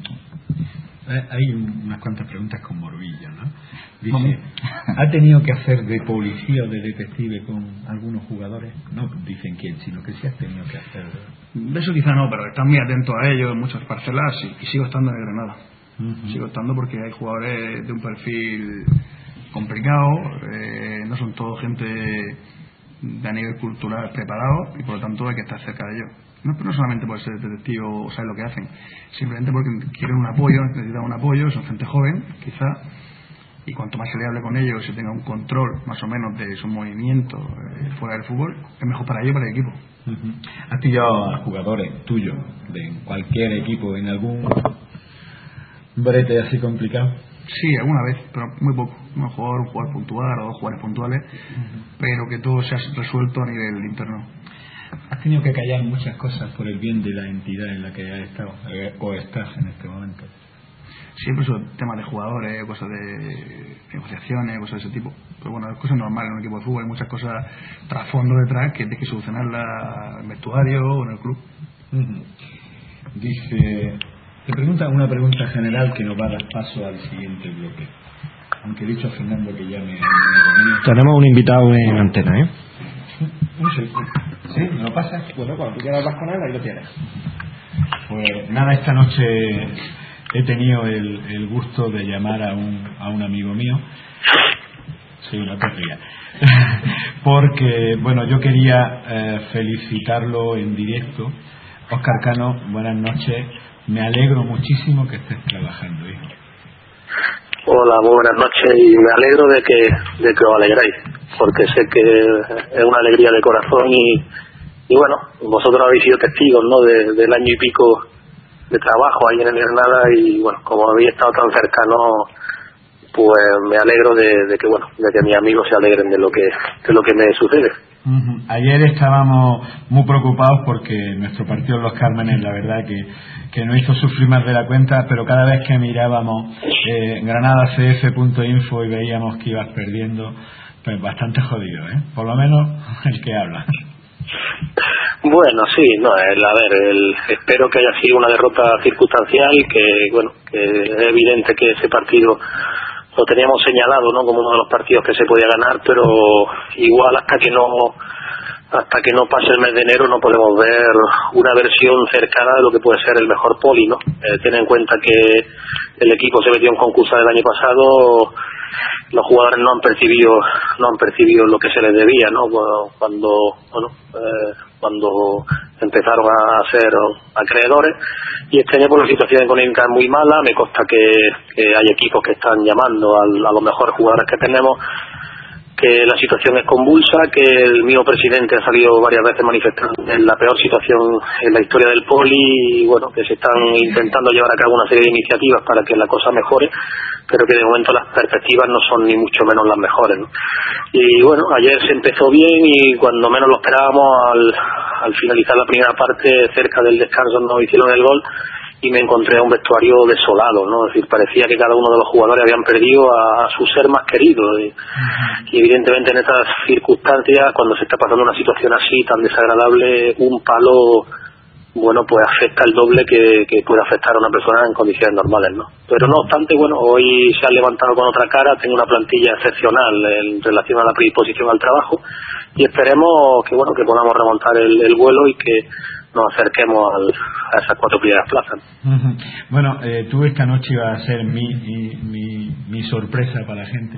Eh, hay unas cuantas preguntas con morbillo, ¿no? Dice, ¿ha tenido que hacer de policía o de detective con algunos jugadores? No dicen quién, sino que sí has tenido que hacer. De eso quizá no, pero están muy atentos a ellos en muchas parcelas y, y sigo estando en el Granada. Uh-huh. Sigo estando porque hay jugadores de un perfil complicado, eh, no son todo gente de a nivel cultural preparado y por lo tanto hay que estar cerca de ellos. No, pero no solamente por ser detective o saber lo que hacen, simplemente porque quieren un apoyo, necesitan un apoyo, son gente joven, quizá, y cuanto más se le hable con ellos, se tenga un control más o menos de sus movimientos eh, fuera del fútbol, es mejor para ellos y para el equipo. Uh-huh. ¿Has pillado a jugadores tuyos de cualquier equipo en algún brete así complicado? Sí, alguna vez, pero muy poco. Un jugador, un jugador puntual o dos jugadores puntuales, uh-huh. pero que todo se ha resuelto a nivel interno. Has tenido que callar muchas cosas por el bien de la entidad en la que has estado o estás en este momento. Siempre son temas de jugadores, cosas de negociaciones, cosas de ese tipo. Pero bueno, es cosas normales en un equipo de fútbol. Hay muchas cosas trasfondo detrás que tienes que solucionarlas en el vestuario o en el club. Uh-huh. Dice, te pregunta una pregunta general que nos va a dar paso al siguiente bloque. Aunque he dicho a Fernando que llame a... Tenemos un invitado en antena, ¿eh? Un segundo. ¿Sí? ¿Me lo pasas? Bueno, cuando tú quieras vas con él, ahí lo tienes. Pues nada, esta noche he tenido el, el gusto de llamar a un, a un amigo mío. Soy una perrilla. Porque, bueno, yo quería eh, felicitarlo en directo. Óscar Cano, buenas noches. Me alegro muchísimo que estés trabajando, hijo. Hola, muy buenas noches y me alegro de que de que os alegráis, porque sé que es una alegría de corazón y, y bueno, vosotros habéis sido testigos, ¿no?, de, del año y pico de trabajo ahí en el Granada y bueno, como habéis estado tan cercanos, pues me alegro de, de que bueno, de que mis amigos se alegren de lo que de lo que me sucede. Uh-huh. Ayer estábamos muy preocupados porque nuestro partido Los Cármenes, la verdad que, que nos hizo sufrir más de la cuenta, pero cada vez que mirábamos eh, granada c f punto info y veíamos que ibas perdiendo, pues bastante jodido, ¿eh? Por lo menos el que habla. Bueno, sí, no, el, a ver, el, espero que haya sido una derrota circunstancial, que bueno, que es evidente que ese partido lo teníamos señalado, ¿no?, como uno de los partidos que se podía ganar, pero igual hasta que no hasta que no pase el mes de enero no podemos ver una versión cercana de lo que puede ser el mejor poli, ¿no? Eh, ten en cuenta que el equipo se metió en concurso del año pasado, los jugadores no han percibido no han percibido lo que se les debía, ¿no? Cuando bueno eh, cuando empezaron a ser acreedores, y este año por la situación económica es muy mala. Me consta que, que hay equipos que están llamando al, a los mejores jugadores que tenemos, que la situación es convulsa, que el mismo presidente ha salido varias veces manifestando en la peor situación en la historia del poli, y bueno, que se están intentando llevar a cabo una serie de iniciativas para que la cosa mejore, pero que de momento las perspectivas no son ni mucho menos las mejores, ¿no? Y bueno, ayer se empezó bien y cuando menos lo esperábamos, al, al finalizar la primera parte, cerca del descanso, nos hicieron el gol y me encontré a un vestuario desolado, ¿no? Es decir, parecía que cada uno de los jugadores habían perdido a, a su ser más querido, y, y evidentemente en estas circunstancias, cuando se está pasando una situación así tan desagradable, un palo, bueno, pues afecta el doble que, que puede afectar a una persona en condiciones normales, ¿no? Pero no obstante, bueno, hoy se ha levantado con otra cara, tengo una plantilla excepcional en relación a la predisposición al trabajo, y esperemos que, bueno, que podamos remontar el, el vuelo y que nos acerquemos al, a esas cuatro primeras plazas. Uh-huh. Bueno, eh, tú esta noche ibas a ser mi, mi, mi, mi sorpresa para la gente,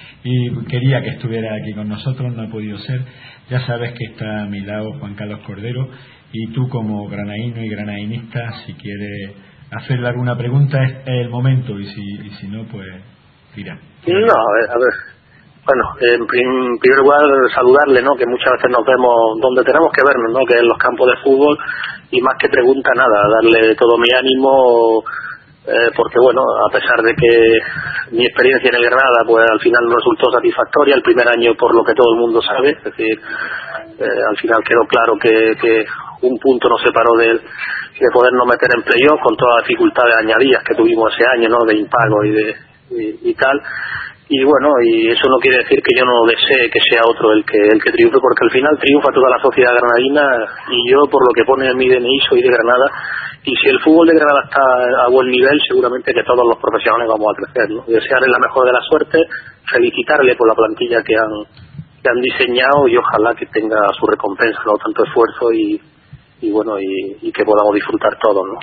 y quería que estuviera aquí con nosotros, no ha podido ser. Ya sabes que está a mi lado Juan Carlos Cordero, y tú como granaíno y granaínista, si quieres hacerle alguna pregunta es el momento, y si, y si no, pues mira. No, a ver, a ver. Bueno, en prim, primer lugar saludarle, ¿no? Que muchas veces nos vemos donde tenemos que vernos, ¿no? Que es en los campos de fútbol, y más que pregunta nada, darle todo mi ánimo, eh, porque bueno, a pesar de que mi experiencia en el Granada pues al final no resultó satisfactoria, el primer año por lo que todo el mundo sabe, es decir, eh, al final quedó claro que, que un punto nos separó de, de podernos meter en playoff, con todas las dificultades añadidas que tuvimos ese año, ¿no? De impago y de y, y tal. Y bueno, y eso no quiere decir que yo no desee que sea otro el que el que triunfe, porque al final triunfa toda la sociedad granadina, y yo por lo que pone en mi D N I soy de Granada, y si el fútbol de Granada está a buen nivel, seguramente que todos los profesionales vamos a crecer, ¿no? Desearle la mejor de la suerte, felicitarle por la plantilla que han que han diseñado, y ojalá que tenga su recompensa, ¿no? Tanto esfuerzo y, y bueno, y, y que podamos disfrutar todos, ¿no?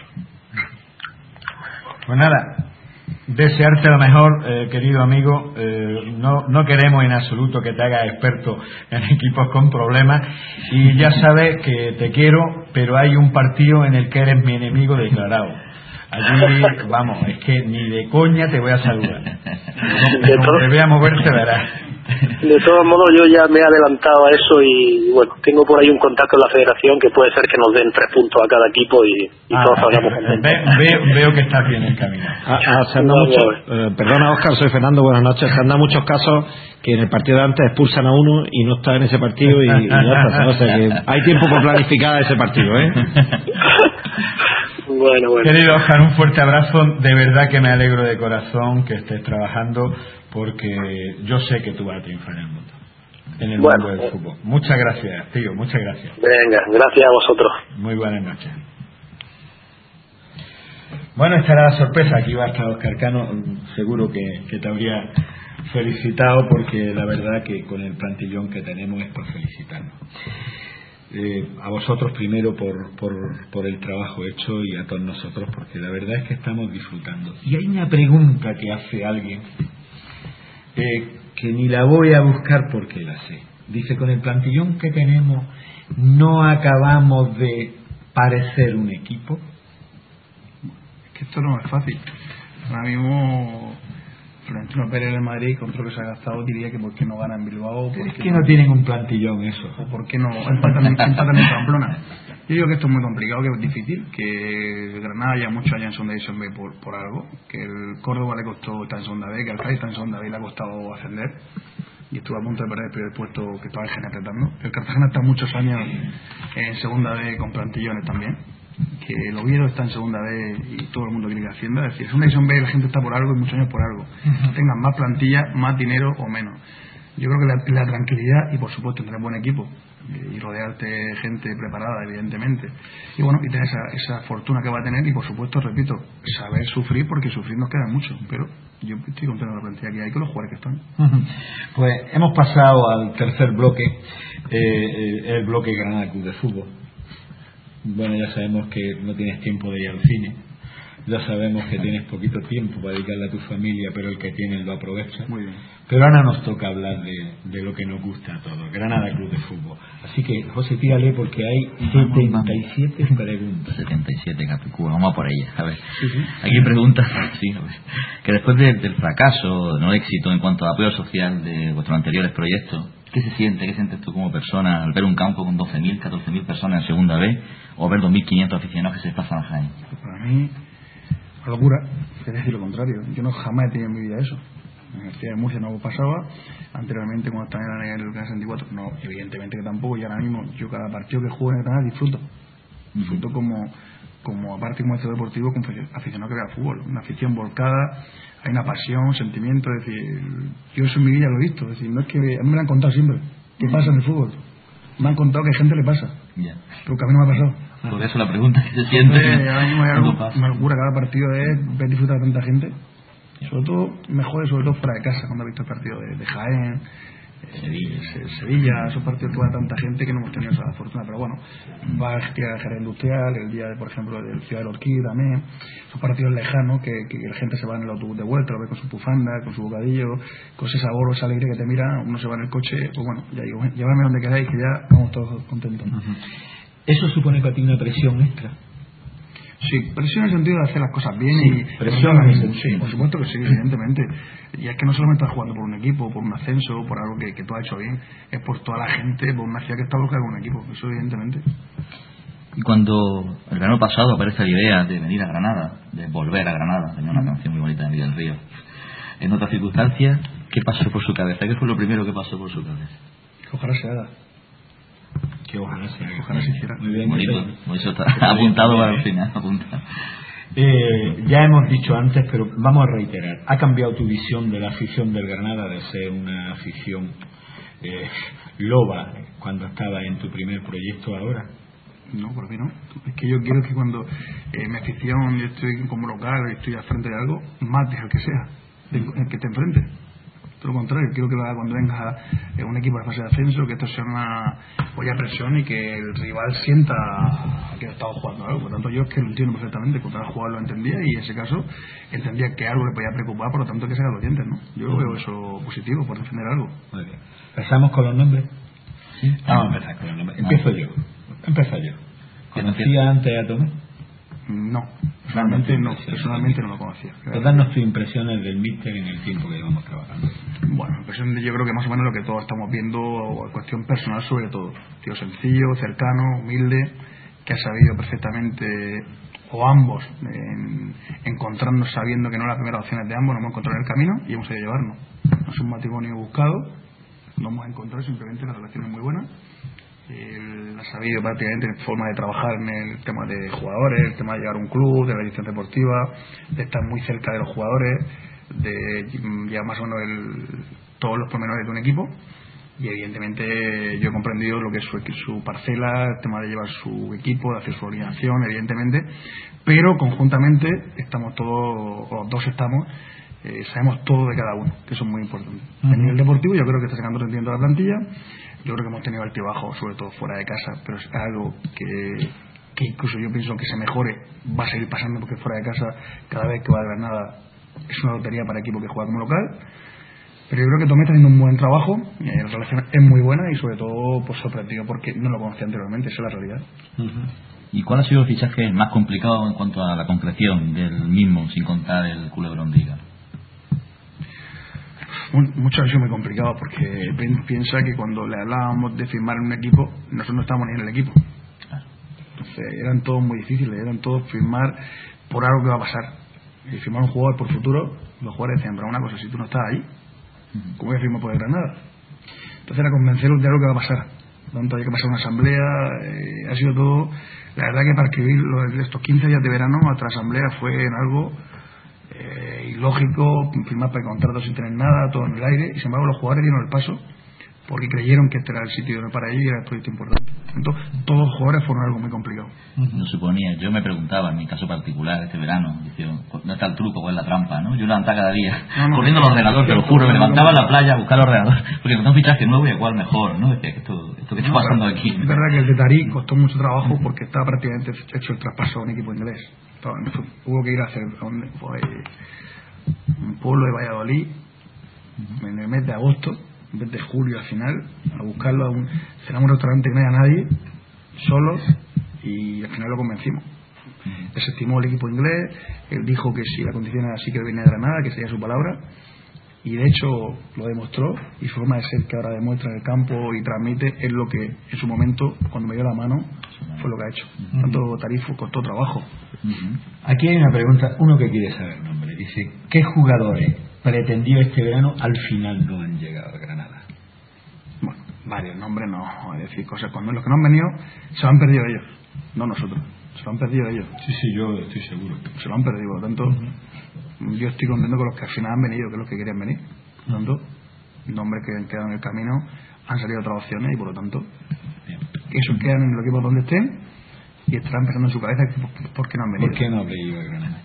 Pues nada, desearte lo mejor, eh, querido amigo. Eh, no, no queremos en absoluto que te hagas experto en equipos con problemas, y ya sabes que te quiero, pero hay un partido en el que eres mi enemigo declarado. Allí, vamos, es que ni de coña te voy a saludar. Como te vea moverte, verás. De todos modos, yo ya me he adelantado a eso, y bueno, tengo por ahí un contacto en la federación que puede ser que nos den tres puntos a cada equipo, y, y ah, todos salgamos contentos. Ve, veo, veo que estás bien encaminado. Ah, ah, se anda mucho, eh, perdona, Óscar, soy Fernando, buenas noches. Se han dado muchos casos que en el partido de antes expulsan a uno y no está en ese partido, y, y ya está. O sea que hay tiempo por planificar ese partido, ¿eh? Bueno, bueno. Querido Óscar, un fuerte abrazo. De verdad que me alegro de corazón que estés trabajando, porque yo sé que tú vas a triunfar en el mundo, en el bueno, mundo del fútbol. Muchas gracias, tío, muchas gracias. Venga, gracias a vosotros. Muy buenas noches. Bueno, esta era la sorpresa. Aquí va a estar Óscar Cano, seguro que, que te habría felicitado, porque la verdad que con el plantillón que tenemos es por felicitarnos. Eh, a vosotros primero por, por, por el trabajo hecho, y a todos nosotros porque la verdad es que estamos disfrutando. Y hay una pregunta que hace alguien eh, que ni la voy a buscar porque la sé. Dice: con el plantillón que tenemos no acabamos de parecer un equipo. Es que esto no es fácil. Ahora mismo Florentino Pérez en Madrid, con todo lo que se ha gastado, diría que por qué no gana en Bilbao. Es que no, no tienen un plantillón eso. O por qué no empatan en Pamplona. Yo digo que esto es muy complicado, que es difícil, que Granada ya muchos años en Segunda División B por, por algo, que el Córdoba le costó estar en Segunda B, que al Cádiz está en Segunda B y le ha costado ascender, y estuvo a punto de perder el primer puesto que estaba el Gene apretando. El Cartagena está muchos años en Segunda B con plantillones también, que el Oviedo está en Segunda B y todo el mundo quiere que Hacienda. Es decir, es una división B, la gente está por algo y muchos años por algo. Uh-huh. Tengan más plantilla, más dinero o menos. Yo creo que la, la tranquilidad y por supuesto tener buen equipo y rodearte de gente preparada, evidentemente, y bueno, y tener esa, esa fortuna que va a tener, y por supuesto, repito, saber sufrir, porque sufrir nos queda mucho, pero yo estoy contento de la plantilla que hay, con los jugadores que están. Pues hemos pasado al tercer bloque, eh, el bloque Granada Club de Fútbol. Bueno, ya sabemos que no tienes tiempo de ir al cine, ya sabemos que tienes poquito tiempo para dedicarle a tu familia, pero el que tienes lo aprovecha. Muy bien. Pero ahora nos toca hablar de, de lo que nos gusta a todos, Granada Club de Fútbol. Así que, José, tírale, porque hay setenta y siete preguntas. setenta y siete, Capicúa, vamos a por ellas. A ver, sí, sí. aquí preguntas, sí, a ver, que después de, del fracaso, no éxito en cuanto a apoyo social de vuestros anteriores proyectos, ¿qué se siente, qué sientes tú como persona al ver un campo con doce mil, catorce mil personas en segunda B, o ver dos mil quinientos aficionados que se desplazan a Jaén? Para mí, una locura, es decir lo contrario. Yo no jamás he tenido en mi vida eso. En el Ciudad de Murcia no pasaba, anteriormente cuando estaba en el Canal sesenta y cuatro, no, evidentemente que tampoco, y ahora mismo yo cada partido que juego en el canal disfruto. Disfruto como, como aparte como este deportivo, como aficionado que ve al fútbol, una afición volcada, hay una pasión, sentimiento, es decir, yo eso en mi vida lo he visto, es decir, no es que, a mí me lo han contado siempre, ¿qué pasa en el fútbol? Me han contado que a gente le pasa, yeah. pero que a mí no me ha pasado. Por eso la pregunta que se siente. Eh, ahora mismo hay algo, una locura, cada partido es ver disfrutar a tanta gente. Sobre todo, mejor sobre todo fuera de casa, cuando he visto el partido de, de Jaén, Sevilla. Eh, Sevilla, esos partidos que va tanta gente que no hemos tenido esa fortuna, pero bueno, va a Jerez Industrial, el día, de, por ejemplo, del Ciudad del Orquí también, esos partidos lejanos que, que la gente se va en el autobús de vuelta, lo ve con su bufanda, con su bocadillo, con ese sabor o esa alegría que te mira, uno se va en el coche, pues bueno, ya digo, llévame donde queráis, que ya vamos todos contentos. Uh-huh. ¿Eso supone para ti una presión extra? Sí, presión en el sentido de hacer las cosas bien, sí, y presión no en sí, sí, por supuesto que sí, evidentemente. Y es que no solamente estás jugando por un equipo, por un ascenso, por algo que, que tú has hecho bien, es por toda la gente, por una ciudad que está bloqueada con un equipo, eso evidentemente. Y cuando el verano pasado aparece la idea de venir a Granada, de volver a Granada, tenía una canción muy bonita de Miguel Río, en otras circunstancias, ¿qué pasó por su cabeza? ¿Qué fue lo primero que pasó por su cabeza? Ojalá se haga. Que ojalá se, ojalá se hiciera. Muy bien, bonito. Eso está apuntado para el final. Apunta. Eh, ya hemos dicho antes, pero vamos a reiterar. ¿Ha cambiado tu visión de la afición del Granada de ser una afición eh, loba cuando estaba en tu primer proyecto ahora? No, por mí no. Es que yo quiero que cuando eh, mi afición, yo estoy como local, estoy al frente de algo, mates al que sea, el que te enfrente. Todo lo contrario, quiero que cuando venga eh, un equipo de fase de ascenso, que esto sea una olla de presión y que el rival sienta que ha estado jugando algo. Por lo tanto, yo es que lo entiendo perfectamente, que cada jugador lo entendía y en ese caso entendía que algo le podía preocupar, por lo tanto que se haga los dientes, ¿no? Yo uh-huh. veo eso positivo, por defender algo. Muy bien. ¿Empezamos con los nombres? Sí. Vamos a empezar con los nombres. Empiezo yo. Empiezo yo. ¿Conocía antes a Tomé? No, personalmente no, personalmente no lo conocía. Danos tus impresiones del míster en el tiempo que llevamos trabajando. Bueno, impresión de, yo creo que más o menos lo que todos estamos viendo, cuestión personal sobre todo. Tío sencillo, cercano, humilde, que ha sabido perfectamente, o ambos, en, encontrarnos sabiendo que no las primeras opciones de ambos, nos hemos encontrado en el camino y hemos ido a llevarnos. No es un matrimonio buscado, nos hemos encontrado simplemente la relación es muy buena. Él ha sabido prácticamente forma de trabajar en el tema de jugadores, el tema de llegar a un club, de la dirección deportiva, de estar muy cerca de los jugadores, de llevar más o menos el, todos los pormenores de un equipo. Y evidentemente yo he comprendido lo que es su, su parcela, el tema de llevar su equipo, de hacer su organización, evidentemente, pero conjuntamente estamos todos, los dos estamos, eh, sabemos todo de cada uno, que eso es muy importante. Uh-huh. A nivel deportivo yo creo que está sacando rendimiento de la plantilla. Yo creo que hemos tenido altibajo, sobre todo fuera de casa, pero es algo que, que incluso yo pienso que se mejore, va a seguir pasando porque fuera de casa, cada vez que va a Granada, es una lotería para el equipo que juega como local. Pero yo creo que Tomé está haciendo un buen trabajo, eh, la relación es muy buena y sobre todo pues sorprendido porque no lo conocía anteriormente, esa es la realidad. Uh-huh. ¿Y cuál ha sido el fichaje más complicado en cuanto a la concreción del mismo, sin contar el Culebrón de Liga? Mucho ha sido muy complicado porque piensa que cuando le hablábamos de firmar en un equipo, nosotros no estábamos ni en el equipo. Entonces eran todos muy difíciles, eran todos firmar por algo que va a pasar. Y firmar un jugador por futuro, los jugadores decían, pero una cosa, si tú no estás ahí, ¿cómo voy a firmar por el Granada? Entonces era convencerlos de algo que va a pasar. Por lo tanto, hay que pasar una asamblea, eh, ha sido todo. La verdad que para escribir los, estos quince días de verano, nuestra asamblea fue en algo eh, ilógico, firmar para contratos sin tener nada, todo en el aire, y sin embargo los jugadores dieron el paso porque creyeron que este era el sitio para ellos y era el proyecto importante. Entonces, todos los jugadores fueron algo muy complicado. No suponía, yo me preguntaba en mi caso particular este verano, decía, ¿dónde está el truco? ¿Cuál es la trampa? ¿no? Yo levantaba cada día, no, no, corriendo el ordenador, te lo juro, me levantaba en la playa a buscar el ordenador, porque con un fichaje nuevo y igual mejor, ¿no? Decía que esto, esto que está no, pasando aquí. Es verdad que el de Tarí costó mucho trabajo porque estaba prácticamente hecho el traspaso a un equipo inglés. Entonces, hubo que ir a hacer fue, un pueblo de Valladolid en el mes de agosto, en vez de julio al final, a buscarlo a un, cenamos un restaurante que no haya nadie, solos, y al final lo convencimos. Desestimó el equipo inglés, él dijo que si la condición era así, que venía de Granada, que sería su palabra, y de hecho lo demostró, y su forma de ser que ahora demuestra en el campo y transmite es lo que en su momento, cuando me dio la mano, fue lo que ha hecho. Uh-huh. Tanto Tarifo costó trabajo. Uh-huh. Aquí hay una pregunta, uno que quiere saber, nombre, dice, ¿qué jugadores pretendió este verano al final no han llegado a Granada? Bueno, varios nombres, no, es decir, cosas, cuando los que no han venido se lo han perdido ellos, no nosotros, se lo han perdido ellos. Sí, sí, yo estoy seguro. Se lo han perdido, por lo tanto, uh-huh. yo estoy contento con los que al final han venido, que es los que querían venir. Por lo tanto, nombres que han quedado en el camino, han salido otras opciones y por lo tanto, bien, que esos quedan en el equipo donde estén y estarán pensando en su cabeza por qué no han venido. ¿Por qué no habría ido a Granada?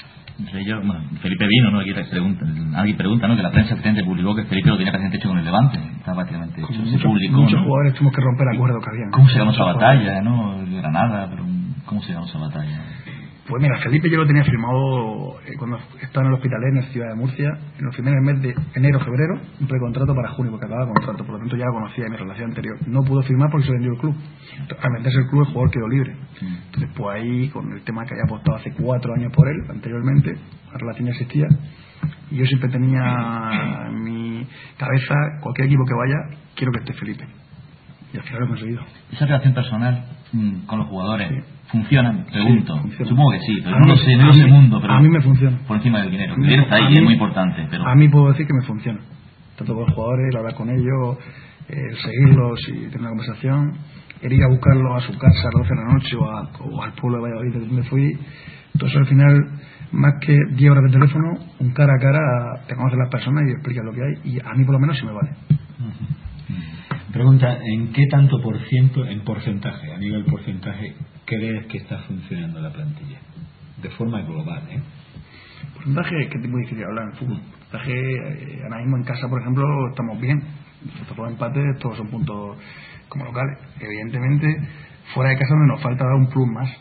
Yo, bueno, Felipe vino, ¿no? Aquí pregunta, alguien pregunta, ¿no? Que la prensa reciente publicó que Felipe lo tenía prácticamente hecho con el Levante. Estaba prácticamente hecho. Muchos, se publicó, muchos ¿no? jugadores tuvimos que romper acuerdos que habían. ¿Cómo se ganó esa batalla, no? Granada, pero ¿cómo se ganó esa batalla? Pues mira, Felipe yo lo tenía firmado eh, cuando estaba en el hospital en la ciudad de Murcia, en los primeros meses de enero, febrero, un precontrato para junio, porque acababa contrato, por lo tanto ya lo conocía de mi relación anterior. No pudo firmar porque se vendió el club. Entonces, al venderse el club, el jugador quedó libre. Entonces, pues ahí, con el tema que había apostado hace cuatro años por él, anteriormente, la relación ya existía, y yo siempre tenía en mi cabeza, cualquier equipo que vaya, quiero que esté Felipe. Y al final lo he conseguido. Esa relación personal mmm, con los jugadores, sí. ¿funciona? Pregunto. Sí, funciona. Supongo que sí, pero no lo sé, no lo sé el mundo. Pero a mí me funciona. Por encima del dinero. El dinero está ahí, es muy importante. Pero... A mí puedo decir que me funciona. Tanto con los jugadores, el hablar con ellos, el seguirlos y tener una conversación, el ir a buscarlos a su casa a las doce de la noche o, a, o al pueblo de Valladolid donde fui. Todo eso al final, más que diez horas de teléfono, un cara a cara, te conocen las personas y explicas lo que hay. Y a mí por lo menos sí me vale. Uh-huh. Pregunta, ¿en qué tanto por ciento, en porcentaje, a nivel porcentaje, crees que está funcionando la plantilla? De forma global, ¿eh? Porcentaje es que es muy difícil hablar en fútbol. Porcentaje, eh, ahora mismo en casa, por ejemplo, estamos bien. Estos dos empates, todos son puntos como locales. Evidentemente, fuera de casa donde nos falta dar un plus más.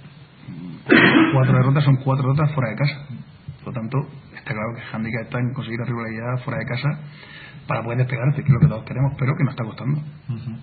Cuatro derrotas son cuatro derrotas fuera de casa. Por lo tanto, está claro que el handicap está en conseguir la regularidad fuera de casa para poder despegarte, que es lo que todos queremos, pero que nos está costando. Uh-huh.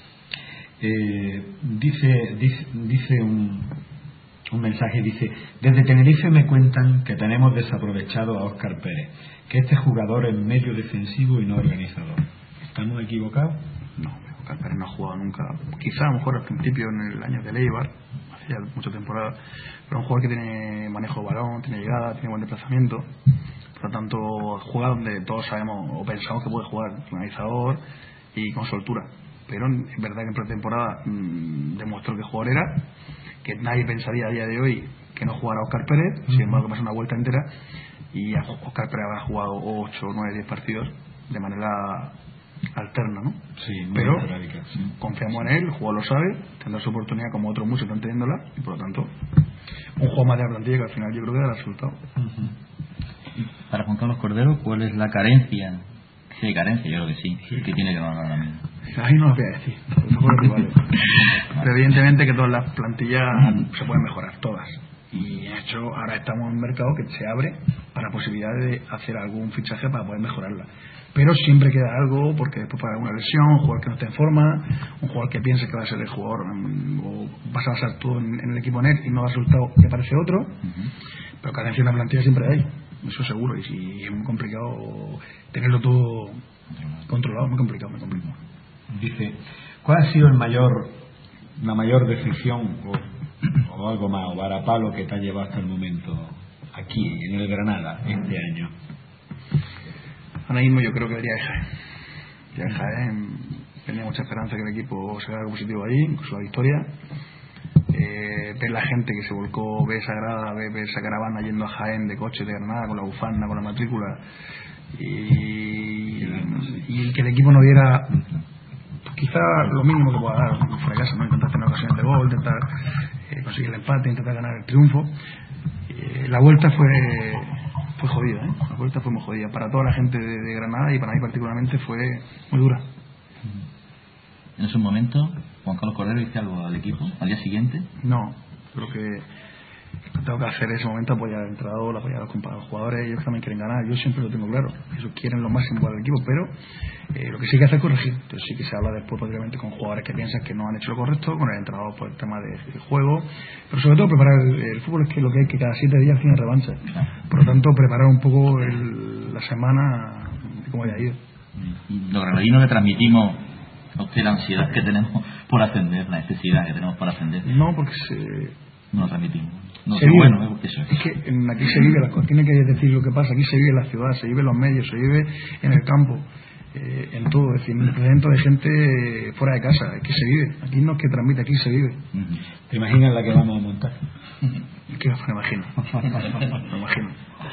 eh, dice dice, dice un, un mensaje, dice, desde Tenerife me cuentan que tenemos desaprovechado a Óscar Pérez, que este jugador es medio defensivo y no organizador. ¿Estamos equivocados? No, Óscar Pérez no ha jugado nunca, quizá a lo mejor al principio en el año de Leibar, hacía mucha temporada, pero un jugador que tiene manejo de balón, tiene llegada, tiene buen desplazamiento. Por lo tanto, juega donde todos sabemos o pensamos que puede jugar, organizador y con soltura. Pero es verdad que en pretemporada mmm, demostró que jugador era, que nadie pensaría a día de hoy que no jugara Óscar Pérez, uh-huh. Sin embargo que pasa una vuelta entera y Óscar Pérez habrá jugado ocho, nueve, diez partidos de manera alterna, ¿no? Sí, pero radical, sí. Confiamos en él, el jugador lo sabe, tendrá su oportunidad como otros muchos están teniéndola y por lo tanto un juego más de la plantilla que al final yo creo que da el resultado. Uh-huh. Para Juan Carlos Cordero, ¿cuál es la carencia? Sí, hay carencia, yo creo que sí. sí. ¿Qué tiene que dar ahora mismo? Ahí no lo voy a decir. Vale. Pero evidentemente que todas las plantillas uh-huh. se pueden mejorar, todas. Y de hecho ahora estamos en un mercado que se abre para posibilidades de hacer algún fichaje para poder mejorarla. Pero siempre queda algo, porque después para una lesión, un jugador que no esté en forma, un jugador que piense que va a ser el jugador, o vas a basar tú en, en el equipo net y no da resultado, te parece otro. Uh-huh. Pero carencia en la plantilla siempre hay. Eso seguro, y si es muy complicado tenerlo todo controlado, muy complicado, muy complicado. Dice, ¿cuál ha sido el mayor, la mayor decisión o, o algo más, o varapalo que te ha llevado hasta el momento aquí, en el Granada, este año? Ahora mismo yo creo que debería de Jaén. Ya de Jaén tenía mucha esperanza que el equipo se haga algo positivo ahí, incluso la victoria. Eh, ver la gente que se volcó, ver esa grada, ver, ver esa caravana yendo a Jaén de coche de Granada con la bufanda, con la matrícula y, y, y que el equipo no diera quizá lo mínimo que pueda dar fuera de casa, ¿no? Intentar tener ocasiones de gol, intentar eh, conseguir el empate, intentar ganar el triunfo. Eh, la vuelta fue fue jodida, ¿eh? La vuelta fue muy jodida para toda la gente de, de Granada y para mí particularmente fue muy dura. En esos momentos, Juan Carlos Cordero dice algo al equipo, al día siguiente. No, creo que tengo que hacer en ese momento apoyar al entrenador, apoyar a los, a los jugadores. Ellos también quieren ganar, yo siempre lo tengo claro, ellos quieren lo máximo para el equipo, pero eh, lo que sí que hace es corregir. Entonces sí que se habla después posiblemente con jugadores que piensan que no han hecho lo correcto, con el entrenador por el tema de, de juego, pero sobre todo preparar el, el fútbol es que lo que hay que cada siete días tiene revancha, por lo tanto preparar un poco el, la semana de cómo haya ido. Y los granadinos le transmitimos a usted la ansiedad que tenemos por ascender, la necesidad que tenemos por ascender. No, porque se no lo transmitimos. No, se vive. Bueno, eso es. Es que en, aquí se vive las cosas, tiene que decir lo que pasa, aquí se vive en la ciudad, se vive en los medios, se vive en el campo, eh, en todo, es decir, en el presente de gente fuera de casa, es que se vive, aquí no es que transmite, aquí se vive. Uh-huh. ¿Te imaginas la que vamos a montar? ¿Qué me imagino? Me imagino.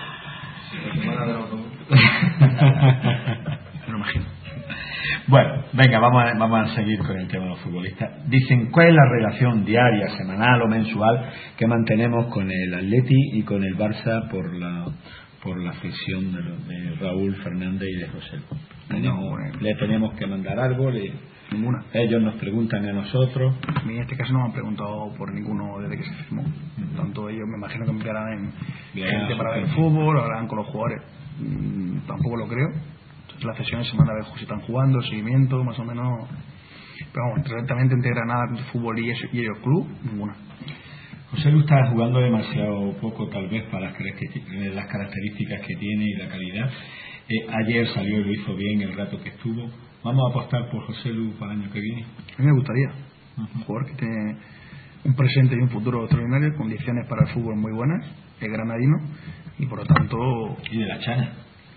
Me lo imagino. Bueno, venga, vamos a, vamos a seguir con el tema de los futbolistas. Dicen, ¿cuál es la relación diaria, semanal o mensual que mantenemos con el Atleti y con el Barça por la por la afición de, los, de Raúl Fernández y de José? Tenemos, no, bueno. ¿Le tenemos que mandar algo? Le, Ninguna. Ellos nos preguntan a nosotros. A mí en este caso no me han preguntado por ninguno desde que se firmó. Uh-huh. Tanto ellos me imagino que me enviarán en gente para ver el fútbol, hablarán con los jugadores. Mm, tampoco lo creo. Las sesiones se mandan a ver si están jugando, seguimiento, más o menos. Pero vamos, directamente entre Granada, fútbol y ellos, y ellos club, ninguna. José Lu está jugando demasiado poco, tal vez, para las características que tiene y la calidad. Eh, ayer salió y lo hizo bien el rato que estuvo. ¿Vamos a apostar por José Lu para el año que viene? A mí me gustaría. Uh-huh. Un jugador que tiene un presente y un futuro extraordinario, condiciones para el fútbol muy buenas, es granadino y por lo tanto. Y de la Chana.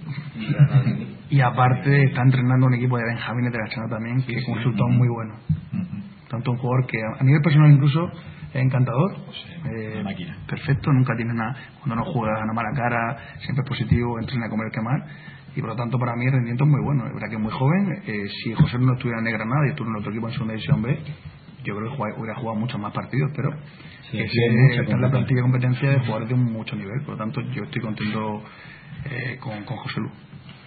Y aparte está entrenando un equipo de benjamines de la Chana también, que sí, con resultados muy buenos. Uh-huh. Tanto un jugador que a nivel personal incluso es encantador, eh, máquina. Perfecto, nunca tiene nada, cuando no juega una mala cara, siempre es positivo, entrena a comer que mal, y por lo tanto para mí el rendimiento es muy bueno. Es verdad que es muy joven, eh, si José no estuviera en Granada y estuviera en otro equipo en segunda división B, yo creo que hubiera jugado muchos más partidos, pero sí, que sí, está en la plantilla de competencia de jugadores de un mucho nivel, por lo tanto yo estoy contento eh, con, con José Lu.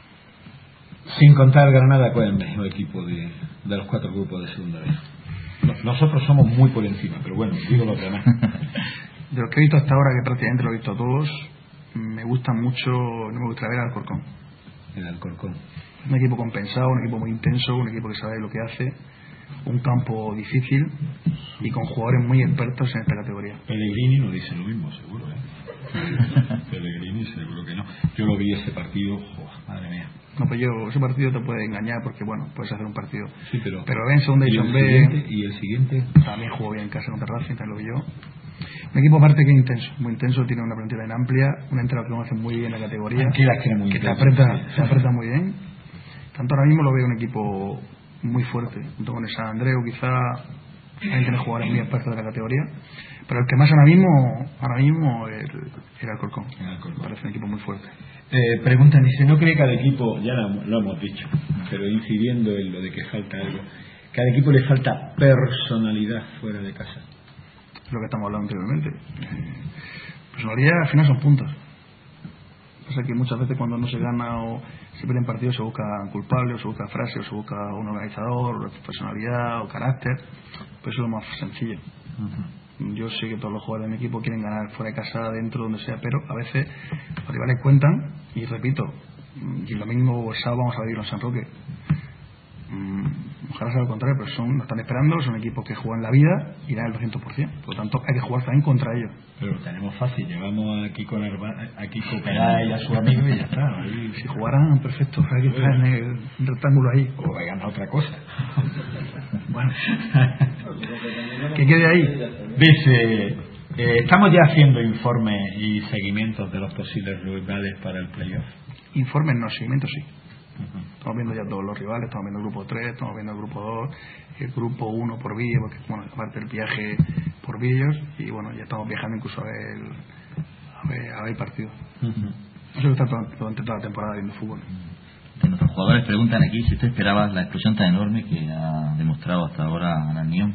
Sin contar Granada, ¿cuál es el mejor equipo de, de los cuatro grupos de segunda vez? Nosotros somos muy por encima, pero bueno, digo los demás. De los que he visto hasta ahora, que prácticamente lo he visto a todos, me gusta mucho, no me gusta ver al Alcorcón. El Alcorcón. Un equipo compensado, un equipo muy intenso, un equipo que sabe lo que hace, un campo difícil y con jugadores muy expertos en esta categoría. Pellegrini no dice lo mismo, seguro, ¿eh? Pellegrini seguro que no. Yo lo vi ese partido, oh, madre mía. No, pues yo, ese partido te puede engañar porque, bueno, puedes hacer un partido. Sí, pero. Pero ven, segunda división B. ¿Y el siguiente? También jugó bien en casa contra Racing, también lo vi yo. Un equipo aparte que es intenso, muy intenso, tiene una plantilla bien amplia, un entrenador que lo hace muy bien en la categoría. Tranquila, que, muy que te aprieta, te aprieta muy bien. Tanto ahora mismo lo veo un equipo muy fuerte, junto con el San Andreu, quizá también tiene jugadores muy expertos de la categoría. Pero el que más ahora mismo, ahora mismo el, el Alcorcón. El Alcorcón. Parece un equipo muy fuerte. Eh, preguntan, dice, ¿no cree que al equipo, ya lo, lo hemos dicho, pero incidiendo en lo de que falta algo, que al equipo le falta personalidad fuera de casa? Lo que estamos hablando anteriormente. Eh, personalidad al final son puntos. Pasa que muchas veces cuando no se gana o se pierden partidos se busca culpable, o se busca frase, o se busca un organizador, personalidad o carácter, pero eso es lo más sencillo. Uh-huh. Yo sé que todos los jugadores de mi equipo quieren ganar fuera de casa, dentro, donde sea, pero a veces los rivales cuentan, y repito, y el domingo o el sábado vamos a vivirlo en San Roque. Mm, ojalá sea lo contrario, pero son, nos están esperando, son equipos que juegan la vida y dan el doscientos por ciento, por lo tanto hay que jugar también contra ellos. Pero lo tenemos fácil, llevamos aquí con aquí Coperay y a su amigo y ya está. Ahí. Si jugaran, perfecto, hay que estar en el rectángulo ahí. O vayan a otra cosa. Bueno, ¿qué quede ahí? Dice, eh, estamos ya haciendo informes y seguimientos de los posibles rivales para el playoff. Informes no, seguimientos sí. Uh-huh. Estamos viendo ya todos los rivales, estamos viendo el grupo tres, estamos viendo el grupo dos, el grupo uno por vídeo, porque bueno, aparte del viaje por vídeos, y bueno, ya estamos viajando incluso a ver, a ver, a ver partidos. Uh-huh. Eso está durante toda la temporada viendo fútbol. De nuestros jugadores preguntan aquí si te esperabas la explosión tan enorme que ha demostrado hasta ahora Ananión.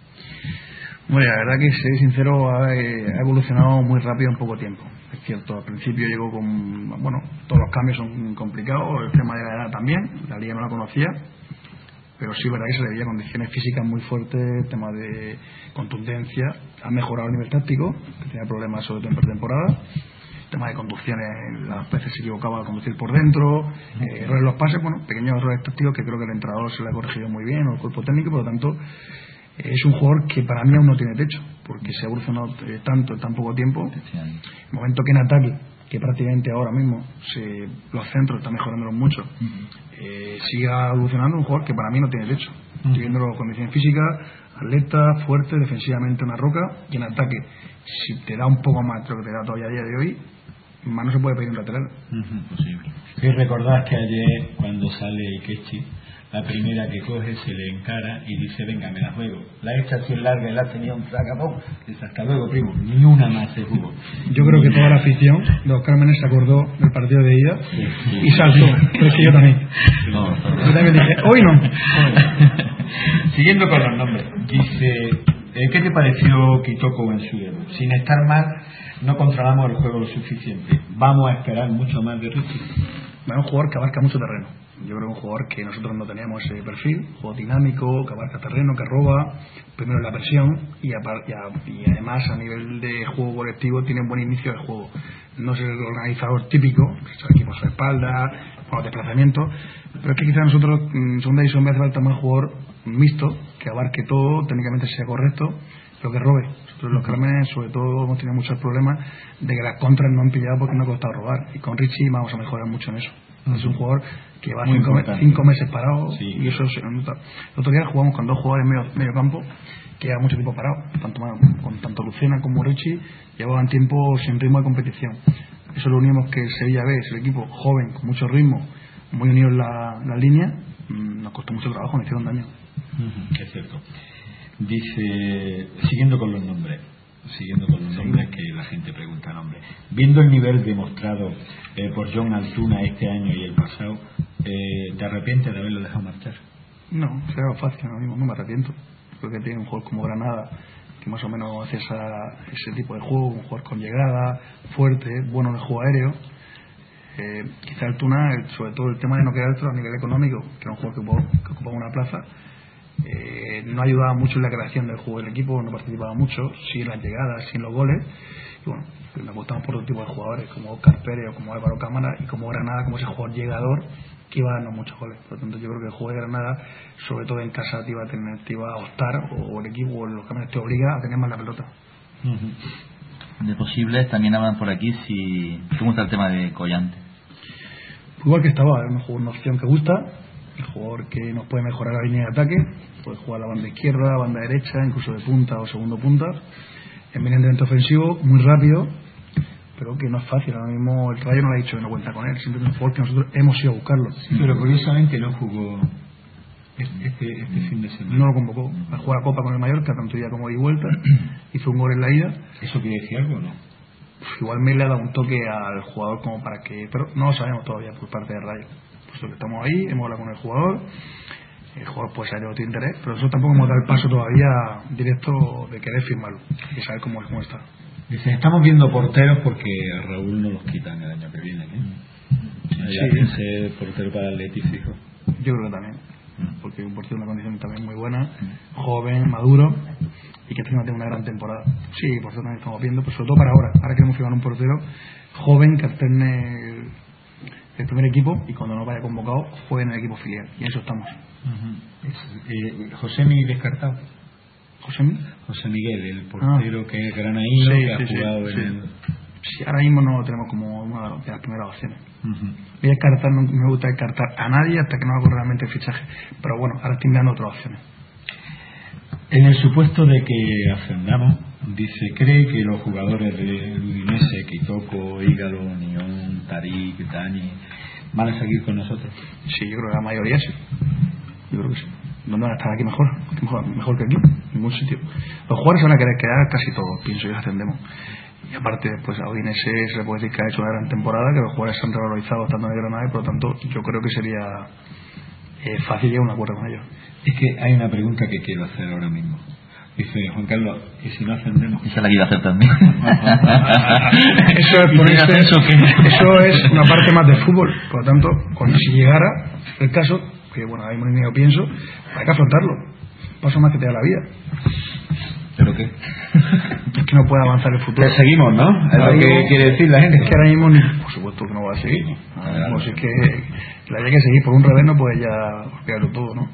Bueno, la verdad que, ser sincero, ha, ha evolucionado muy rápido en poco tiempo. Es cierto, al principio llegó con... Bueno, todos los cambios son complicados, el tema de la edad también, la liga no la conocía, pero sí, verdad que se le veía condiciones físicas muy fuertes, tema de contundencia, ha mejorado a nivel táctico, que tenía problemas sobre todo en pretemporada, tema de conducciones, las veces se equivocaba al conducir por dentro, eh, errores en los pases, bueno, pequeños errores tácticos que creo que el entrenador se le ha corregido muy bien, o el cuerpo técnico, por lo tanto, eh, es un jugador que para mí aún no tiene techo, porque se ha evolucionado eh, tanto en tan poco tiempo. El momento que en ataque, que prácticamente ahora mismo se, los centros están mejorándolo mucho, eh, siga evolucionando, un jugador que para mí no tiene techo. Estoy viendo las condiciones físicas, atleta, fuerte, defensivamente una roca, y en ataque, si te da un poco más de lo que te da todavía a día de hoy, más no se puede pedir un lateral. Uh-huh, posible. Y recordad que ayer, cuando sale Ikechi, la primera que coge se le encara y dice: venga, me la juego. La he hecho así larga y la ha tenido un sacapón. Dice: hasta luego, primo. Ni una más se jugó. Yo creo que toda la afición de los Cármenes se acordó del partido de ida, sí, sí, y saltó. Pero es que yo también. No, no. Yo también dije: hoy no. Siguiendo con los nombres, dice: ¿qué te pareció Kitoko en su debut? Sin estar mal, no controlamos el juego lo suficiente. Vamos a esperar mucho más de Richie. Es un jugador que abarca mucho terreno. Yo creo que un jugador que nosotros no teníamos ese perfil, juego dinámico, que abarca terreno, que roba, primero la presión y, a, y, a, y además a nivel de juego colectivo tiene un buen inicio de juego. No es el organizador típico, que equipo a su espalda, con los desplazamientos, pero es que quizás nosotros en segunda división me hace falta más jugador mixto, que abarque todo, técnicamente sea correcto, pero que robe. Nosotros los Cármenes sobre todo hemos tenido muchos problemas de que las contras no han pillado porque no ha costado robar, y con Richie vamos a mejorar mucho en eso. Es un jugador que va cinco, cinco meses parado, sí, y eso se nota. El otro día jugamos con dos jugadores medio, medio campo que llevan mucho tiempo parado, tanto con tanto Lucena como Richie llevaban tiempo sin ritmo de competición. Eso lo unimos que el Sevilla B es el equipo joven, con mucho ritmo, muy unido en la, la línea. Nos costó mucho trabajo, nos hicieron daño. Uh-huh, es cierto. Dice, siguiendo con los nombres, siguiendo con los sí. nombres que la gente pregunta nombres, viendo el nivel demostrado eh, por John Altuna este año y el pasado, eh, ¿te arrepientes de haberlo dejado marchar? No, será fácil, ahora mismo no me arrepiento. Creo que tiene un jugador como Granada que más o menos hace esa, ese tipo de juego, un jugador con llegada, fuerte, bueno en el juego aéreo. Eh, quizá Altuna, sobre todo el tema de no quedar dentro a nivel económico, que era un jugador que ocupaba, que ocupaba una plaza, eh, no ayudaba mucho en la creación del juego del equipo, no participaba mucho, sin las llegadas, sin los goles. Y bueno, me apostamos por otro tipo de jugadores como Oscar Pérez o como Álvaro Cámara, y como Granada, como ese jugador llegador que iba a darnos muchos goles. Por lo tanto, yo creo que el juego de Granada, sobre todo en casa, te iba a, tener, te iba a optar, o el equipo o los Cármenes te obliga a tener más la pelota. Uh-huh. De posibles, también hablan por aquí si cómo está el tema de Collante. Igual que estaba, es un jugador, una opción que gusta, el jugador que nos puede mejorar la línea de ataque, puede jugar a la banda izquierda, la banda derecha, incluso de punta o segundo punta, eminentemente ofensivo, muy rápido, pero que no es fácil. Ahora mismo el Rayo no le ha dicho que no cuenta con él, simplemente un jugador que nosotros hemos ido a buscarlo. Sí, pero curiosamente no jugó este, este fin de semana. No lo convocó, a jugar a Copa con el Mallorca, tanto ida como de vuelta, hizo un gol en la ida. ¿Eso quiere decir algo o no? Igual me le ha dado un toque al jugador como para que, pero no lo sabemos todavía por parte del Rayo. Pues lo que estamos ahí, hemos hablado con el jugador, el jugador puede ser de otro interés, pero nosotros tampoco hemos dado el paso todavía directo de querer firmarlo, y saber cómo, cómo está. Dicen, estamos viendo porteros porque a Raúl no los quitan el año que viene, ¿eh? Sí, ese portero para el Atleti, fijo. Yo creo que también, porque un portero en una condición también muy buena, joven, maduro, y que encima tiene una gran temporada. Sí, por eso también estamos viendo, pero sobre todo para ahora. Ahora queremos firmar un portero joven que alterne el, el primer equipo, y cuando no vaya convocado juegue en el equipo filial, y en eso estamos. Uh-huh. Es, eh, José Miguel descartado. José Miguel, José Miguel, el portero ah. que es granaíno, sí, que ha sí, jugado sí, en sí. el... Sí, ahora mismo no lo tenemos como una de las primeras opciones. Uh-huh. Voy a descartar, no me gusta descartar a nadie hasta que no hago realmente el fichaje, pero bueno, ahora estoy mirando otras opciones. En el supuesto de que ascendamos, dice, ¿cree que los jugadores de Udinese, Kitoko, Ígalo, Nión, Tarik, Dani, van a seguir con nosotros? Sí, yo creo que la mayoría sí. Yo creo que sí. ¿Dónde van a estar aquí mejor? Mejor, mejor que aquí, en ningún sitio. Los jugadores se van a querer quedar casi todos, pienso yo, ascendemos. y aparte pues a Udinese se le puede decir que ha hecho una gran temporada, que los jugadores se han revalorizado estando en el Granada y por lo tanto yo creo que sería eh, fácil llegar a un acuerdo con ellos. Es que hay una pregunta que quiero hacer ahora mismo. Dice Juan Carlos, ¿y si no ascendemos? Esa la quiero hacer también. Eso es, ponerse, eso es una parte más del fútbol. Por lo tanto, cuando si llegara el caso, que bueno, ahí mismo yo pienso, hay que afrontarlo. Paso más que te da la vida. ¿Pero qué? Es que no puede avanzar el futuro. Pero seguimos, ¿no? Es lo que quiere decir la gente. Es que ahora mismo, ni, por supuesto que no va a seguir. Claro. Pues es que la haya que seguir por un revés, no puede ya olvidarlo todo, ¿no?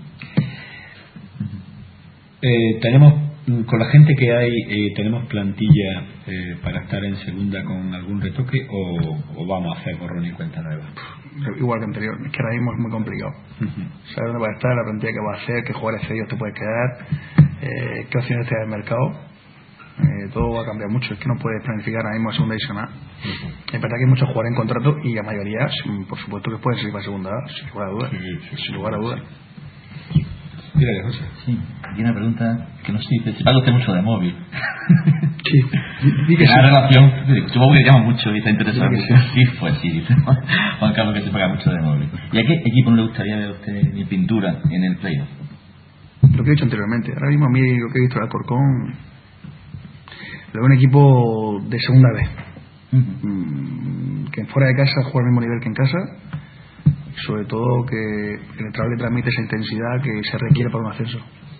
Eh, tenemos, con la gente que hay, eh, tenemos plantilla eh, para estar en segunda con algún retoque o, o vamos a hacer borrón y cuenta nueva. Igual que anterior, es que ahora mismo es muy complicado. Uh-huh. Saber dónde va a estar, la plantilla que va a hacer, qué jugadores cedidos te puedes quedar, eh, qué opciones te da el mercado. Eh, todo va a cambiar mucho, es que no puedes planificar ahora mismo a segunda división A. Uh-huh. Es verdad que hay muchos jugadores en contrato y la mayoría, por supuesto, que pueden seguir para segunda A, sin lugar a dudas. Sí, sí, sin lugar a dudas. Mira, José. Sí, aquí una pregunta que no sé, se paga usted mucho de móvil. Sí, di que sí. La relación, su móvil le llama mucho y está interesado. Sí, sí, pues sí, dice Juan Carlos que se paga mucho de móvil. ¿Y a qué equipo no le gustaría ver a usted en pintura en el playoff? Lo que he dicho anteriormente, ahora mismo a mí lo que he visto en Alcorcón, lo veo un equipo de segunda B, uh-huh. que fuera de casa juega al mismo nivel que en casa. Sobre todo que el entrenador le transmite esa intensidad que se requiere para un ascenso.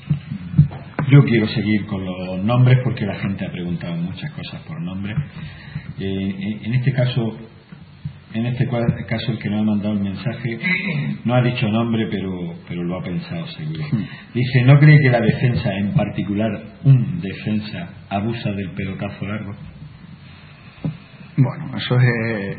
Yo quiero seguir con los nombres porque la gente ha preguntado muchas cosas por nombres. Eh, en este caso, en este caso el que nos ha mandado el mensaje no ha dicho nombre, pero pero lo ha pensado seguro. Dice, ¿no cree que la defensa, en particular un defensa, abusa del pelotazo largo? Bueno, eso es...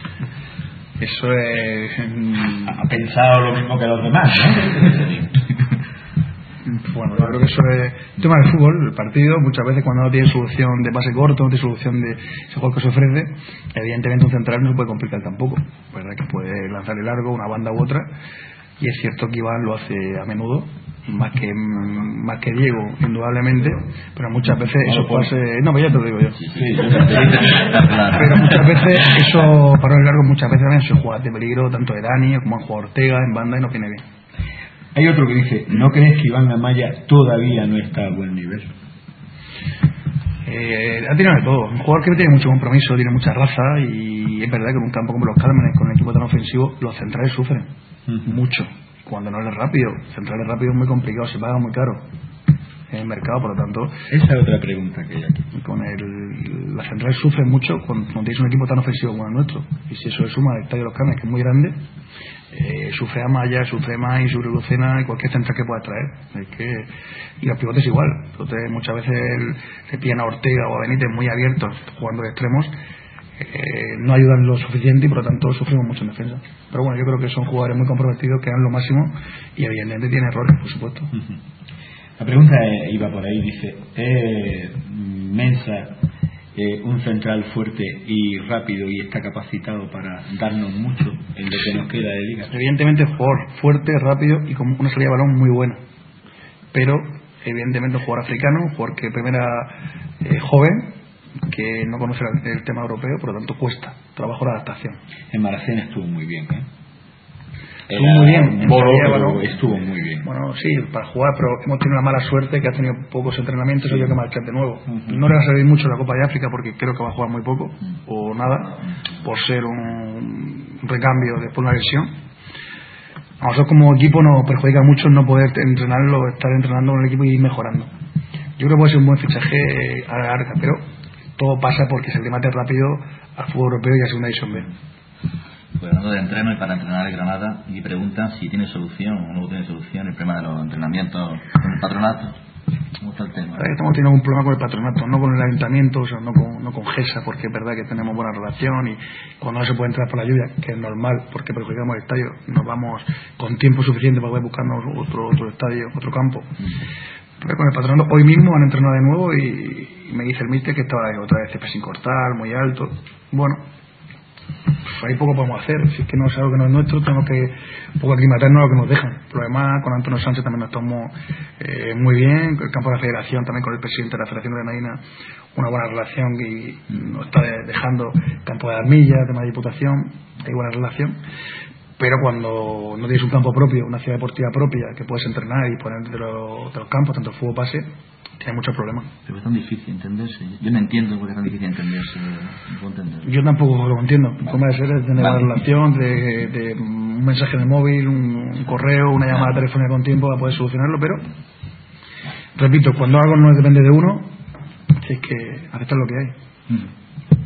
Eso es... Ha pensado lo mismo que los demás, ¿no? Bueno, yo creo que eso es el tema del fútbol, el partido. Muchas veces cuando no tiene solución de pase corto, no tiene solución de ese juego que se ofrece, evidentemente un central no se puede complicar tampoco. ¿Verdad? Que puede lanzarle largo, una banda u otra. Y es cierto que Iván lo hace a menudo, más que más que Diego, indudablemente, pero muchas veces no esos pases... No, pues ya te lo digo yo. Sí, sí, pero muchas veces eso, para el largo, muchas veces también se juega de peligro, tanto de Dani como han jugado Ortega en banda y no viene bien. Hay otro que dice, ¿no crees que Iván Amaya todavía no está a buen nivel? Eh, ha tenido de todo. Un jugador que tiene mucho compromiso, tiene mucha raza y es verdad que en un campo como los Cármenes, con un equipo tan ofensivo, los centrales sufren uh-huh. mucho. Cuando no es rápido, centrales rápido es muy complicado, se paga muy caro en el mercado, por lo tanto... Esa es otra pregunta que hay aquí. Con el, la central sufre mucho cuando, cuando tienes un equipo tan ofensivo como el nuestro. Y si eso le suma al estadio de los Cármenes, que es muy grande, eh, sufre Amaya, sufre Mai, sufre Lucena y cualquier central que pueda traer. Es que, y los pivotes igual. Entonces muchas veces el, se pillan a Ortega o a Benítez muy abiertos jugando de extremos. Eh, no ayudan lo suficiente y por lo tanto sufrimos mucho en defensa. Pero bueno, yo creo que son jugadores muy comprometidos que dan lo máximo y evidentemente tienen errores, por supuesto. Uh-huh. La pregunta iba por ahí, dice, ¿es Mensah eh, un central fuerte y rápido y está capacitado para darnos mucho en lo que nos queda de liga? Evidentemente jugador fuerte, rápido y con una salida de balón muy buena, pero evidentemente un jugador africano, un jugador que primera eh, joven, que no conoce el tema europeo, por lo tanto cuesta trabajo de adaptación. En Maracena estuvo muy bien, ¿eh? Estuvo muy bien, bolo, pero estuvo muy bien. Bueno, sí, para jugar, pero hemos tenido la mala suerte que ha tenido pocos entrenamientos, sí. Hay que marchar de nuevo. Uh-huh. No le va a servir mucho la Copa de África porque creo que va a jugar muy poco o nada, por ser un recambio después de una lesión. A nosotros como equipo nos perjudica mucho no poder entrenarlo, estar entrenando con el equipo y ir mejorando. Yo creo que puede ser un buen fichaje a la larga, pero todo pasa porque se le mate rápido al fútbol europeo y a segunda división B. Pues hablando de entreno y para entrenar el Granada, y preguntan si tiene solución o no tiene solución el problema de los entrenamientos con el patronato. ¿Cómo está el tema? Estamos teniendo un problema con el patronato, no con el ayuntamiento, o sea, no con, no con GESA, porque es verdad que tenemos buena relación y cuando no se puede entrar por la lluvia, que es normal porque perjudicamos el estadio, nos vamos con tiempo suficiente para poder buscarnos otro, otro estadio, otro campo. Pero con el patronato, hoy mismo han entrenado de nuevo y, y me dice el míster que estaba otra vez sin cortar, muy alto. Bueno, pues ahí poco podemos hacer. Si es que no es algo que no es nuestro, tenemos que un poco aclimatarnos a lo que nos dejan. Por lo demás, con Antonio Sánchez también nos estamos eh, muy bien, el campo de la federación, también con el presidente de la Federación Granadina, una buena relación, y nos está dejando campo de armillas, tema de diputación, hay buena relación. Pero cuando no tienes un campo propio, una ciudad deportiva propia, que puedes entrenar y poner de los, de los campos, tanto el fútbol base, tiene muchos problemas. Pero es tan difícil entenderse. Yo no entiendo por qué es tan difícil entenderse. No puedo entenderlo. Yo tampoco lo entiendo. Mi forma de ser es tener vale. una relación, de, de un mensaje de móvil, un, un correo, una llamada vale. telefónica con tiempo para poder solucionarlo, pero repito, cuando algo no depende de uno, es que aceptar lo que hay. Mm.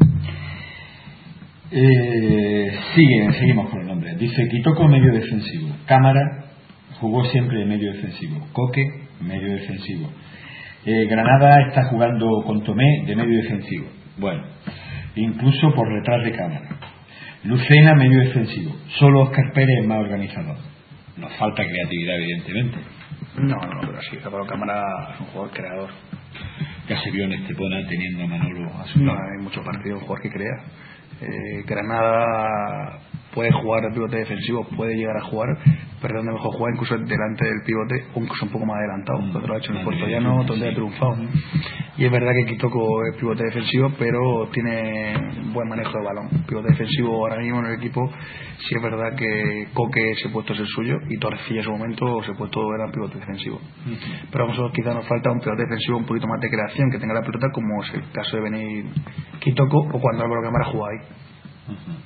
Eh, sigue, seguimos con el nombre. Dice Kitoko, medio defensivo. Cámara jugó siempre de medio defensivo. Coque, medio defensivo. Eh, Granada está jugando con Tomé de medio defensivo. Bueno, incluso por detrás de Cámara. Lucena, medio defensivo. Solo Óscar Pérez es más organizador. Nos falta creatividad, evidentemente. No, no, pero sí, Álvaro Cámara es un jugador creador. Ya se vio en Estepona teniendo a Manolo a su No, hay muchos partidos, un jugador que crea. Eh, Granada puede jugar el pivote defensivo, puede llegar a jugar, pero donde mejor juega incluso delante del pivote, o incluso un poco más adelantado. Mm. Lo ha hecho en el Puerto Llano, donde ha triunfado. Mm. Y es verdad que Kitoko es pivote defensivo, pero tiene buen manejo de balón. Pivote defensivo ahora mismo en el equipo, sí es verdad que Coque ese puesto es el suyo, y Torrecilla en su momento ese puesto era pivote defensivo. Mm. Pero a nosotros quizás nos falta un pivote defensivo un poquito más de creación, que tenga la pelota, como es el caso de venir Kitoko o cuando Álvaro Cámara juega ahí. Uh-huh.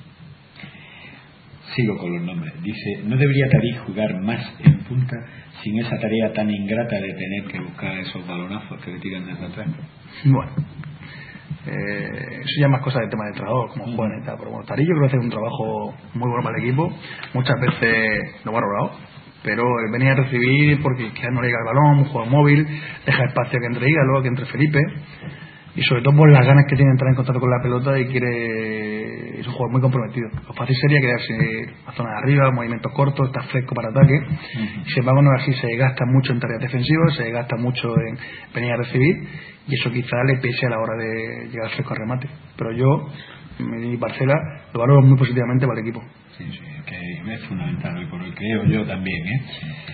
Sigo con los nombres. Dice, ¿no debería Tariq jugar más en punta sin esa tarea tan ingrata de tener que buscar esos balonazos que le tiran desde atrás? Bueno, eh, eso ya es más cosa del tema de entrenador, como uh-huh. juegan y tal. Pero bueno, Tariq yo creo que hace un trabajo muy bueno para el equipo. Muchas veces lo ha valorado, pero él venía a recibir porque quizás no le llega el balón, un juego móvil, deja espacio que entre Ígalo, que entre Felipe, y sobre todo por las ganas que tiene de entrar en contacto con la pelota, y quiere, es un jugador muy comprometido. Lo fácil sería quedarse a zona de arriba, movimientos cortos, está fresco para ataque. Uh-huh. Sin embargo, no es así, se gasta mucho en tareas defensivas, se gasta mucho en venir a recibir, y eso quizá le pese a la hora de llegar fresco al remate. Pero yo, mi parcela, lo valoro muy positivamente para el equipo. Sí, sí, que es fundamental hoy por hoy, creo yo también, ¿eh?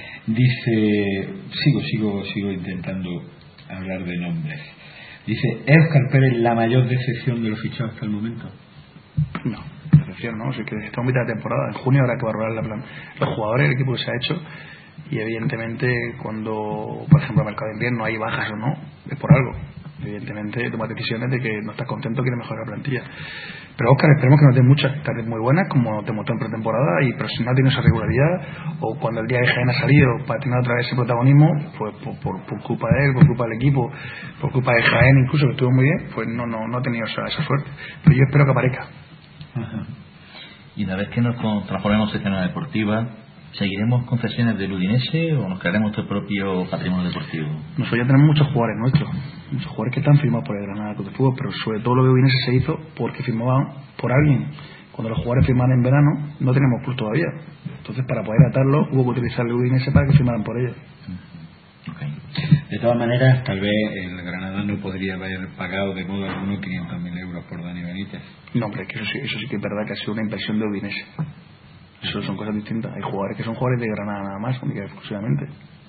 Dice, sigo, sigo, sigo intentando hablar de nombres. Dice, ¿es Óscar Pérez la mayor decepción de los fichados hasta el momento? No, decepción no, sí que está en mitad de temporada. En junio habrá que valorar la plan, los jugadores, el equipo que se ha hecho, y evidentemente cuando, por ejemplo, en el mercado de invierno hay bajas o no, es por algo. Evidentemente tomas decisiones de que no estás contento, quieres mejorar la plantilla. Pero Óscar, esperemos que nos den muchas tardes muy buenas, como te mostró en pretemporada, y pero si no tiene esa regularidad, o cuando el día de Jaén ha salido para tener otra vez ese protagonismo, pues por, por, por culpa de él, por culpa del equipo, por culpa de Jaén incluso, que estuvo muy bien, pues no no no ha tenido esa, esa suerte. Pero yo espero que aparezca. Ajá. Y una vez que nos transformemos en escena deportiva, ¿seguiremos con cesiones del Udinese o nos crearemos nuestro propio patrimonio deportivo? Nosotros ya tenemos muchos jugadores nuestros, muchos jugadores que están firmados por el Granada Club de Fútbol, pero sobre todo lo de Udinese se hizo porque firmaban por alguien. Cuando los jugadores firmaban en verano, no tenemos club todavía. Entonces, para poder atarlo, hubo que utilizar el Udinese para que firmaran por ellos. Okay. De todas maneras, tal vez el Granada no podría haber pagado de modo alguno quinientos mil euros por Dani Benítez. No, hombre, que eso sí, eso sí que es verdad que ha sido una inversión de Udinese. Eso son cosas distintas. Hay jugadores que son jugadores de Granada nada más, única y exclusivamente.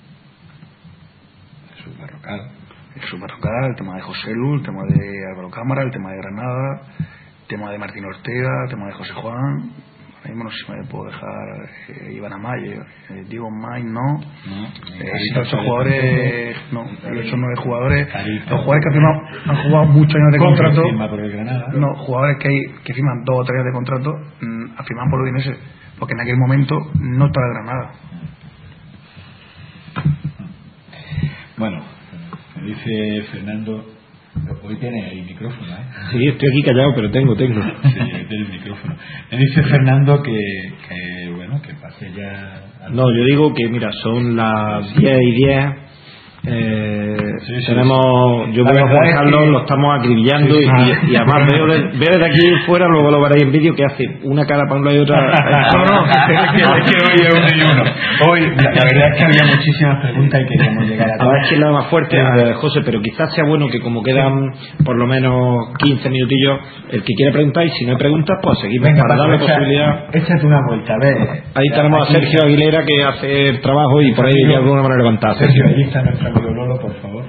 Jesús Barrocal. Jesús Barrocal, el tema de José Lu, el tema de Álvaro Cámara, el tema de Granada, el tema de Martín Ortega, el tema de José Juan. Ahora mismo no sé si me puedo dejar eh, Iván Amaya, eh, Diego May, no. no eh, ocho jugadores, no, ocho nueve jugadores. Los jugadores que han firmado han jugado muchos años de contrato. Por el Granada. No, jugadores que hay que firman dos o tres años de contrato, mmm, afirman por Udinese, porque en aquel momento no estaba el Granada. Bueno, me dice Fernando. Hoy tiene el micrófono, ¿eh? Sí, estoy aquí callado, pero tengo, tengo. Sí, tiene el micrófono. Me dice Fernando que, que bueno, que pase ya... No, yo digo que, mira, son las diez y diez. Eh, sí, sí, tenemos, sí. Yo veo a Juan Carlos, que... lo estamos acribillando sí, sí. Y, y además veo, veo desde aquí fuera, luego lo veréis en vídeo, que hace una cara para un lado y otra. No, no, es que, es que hoy es uno y uno. Hoy, la, la verdad es que había muchísimas preguntas y queríamos llegar a todas. A ver quién la más fuerte, eh, José, pero quizás sea bueno que como quedan por lo menos quince minutillos, el que quiera preguntar, y si no hay preguntas, pues seguimos. Venga, para darle echa, posibilidad. Échate una vuelta, a ver. Ahí tenemos a Sergio Aguilera, que hace el trabajo y por ahí ya de alguna manera levantada. Sergio, ahí está nuestro amigo Lolo, por favor.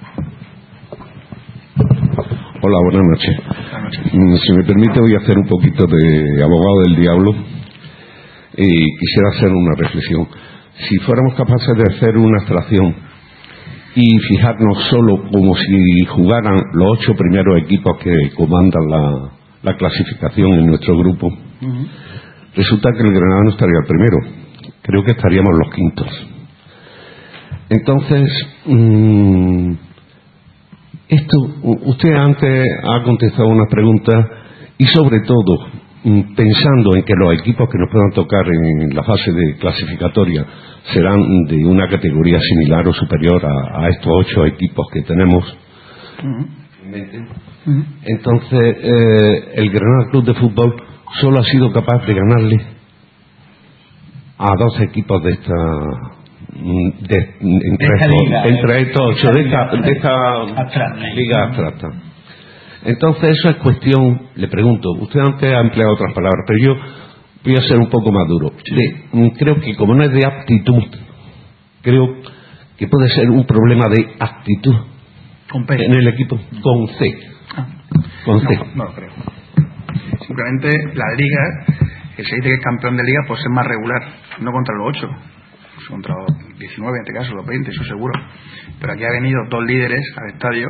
Hola, buenas noches. Buenas noches. Si me permite, voy a hacer un poquito de abogado del diablo y quisiera hacer una reflexión. Si fuéramos capaces de hacer una abstracción y fijarnos solo como si jugaran los ocho primeros equipos que comandan la, la clasificación en nuestro grupo, uh-huh. Resulta que el Granada no estaría el primero, creo que estaríamos los quintos. Entonces, mmm, esto, usted antes ha contestado una pregunta y sobre todo mmm, pensando en que los equipos que nos puedan tocar en la fase de clasificatoria serán de una categoría similar o superior a, a estos ocho equipos que tenemos. Uh-huh. Uh-huh. Entonces, eh, el Granada Club de Fútbol solo ha sido capaz de ganarle a dos equipos de esta de, entre, esta estos, liga, entre estos ocho de esta, de esta abstracta. liga abstracta. Entonces eso es cuestión, le pregunto, usted antes ha empleado otras palabras, pero yo voy a ser un poco más duro. De, creo que como no es de aptitud, creo que puede ser un problema de actitud con P. en el equipo, con C. Ah. Con C. No, no lo creo. Simplemente la liga, que se dice que es campeón de liga, pues es más regular, no contra los ocho, pues contra los diecinueve en este caso, los veinte, eso seguro. Pero aquí ha venido dos líderes al estadio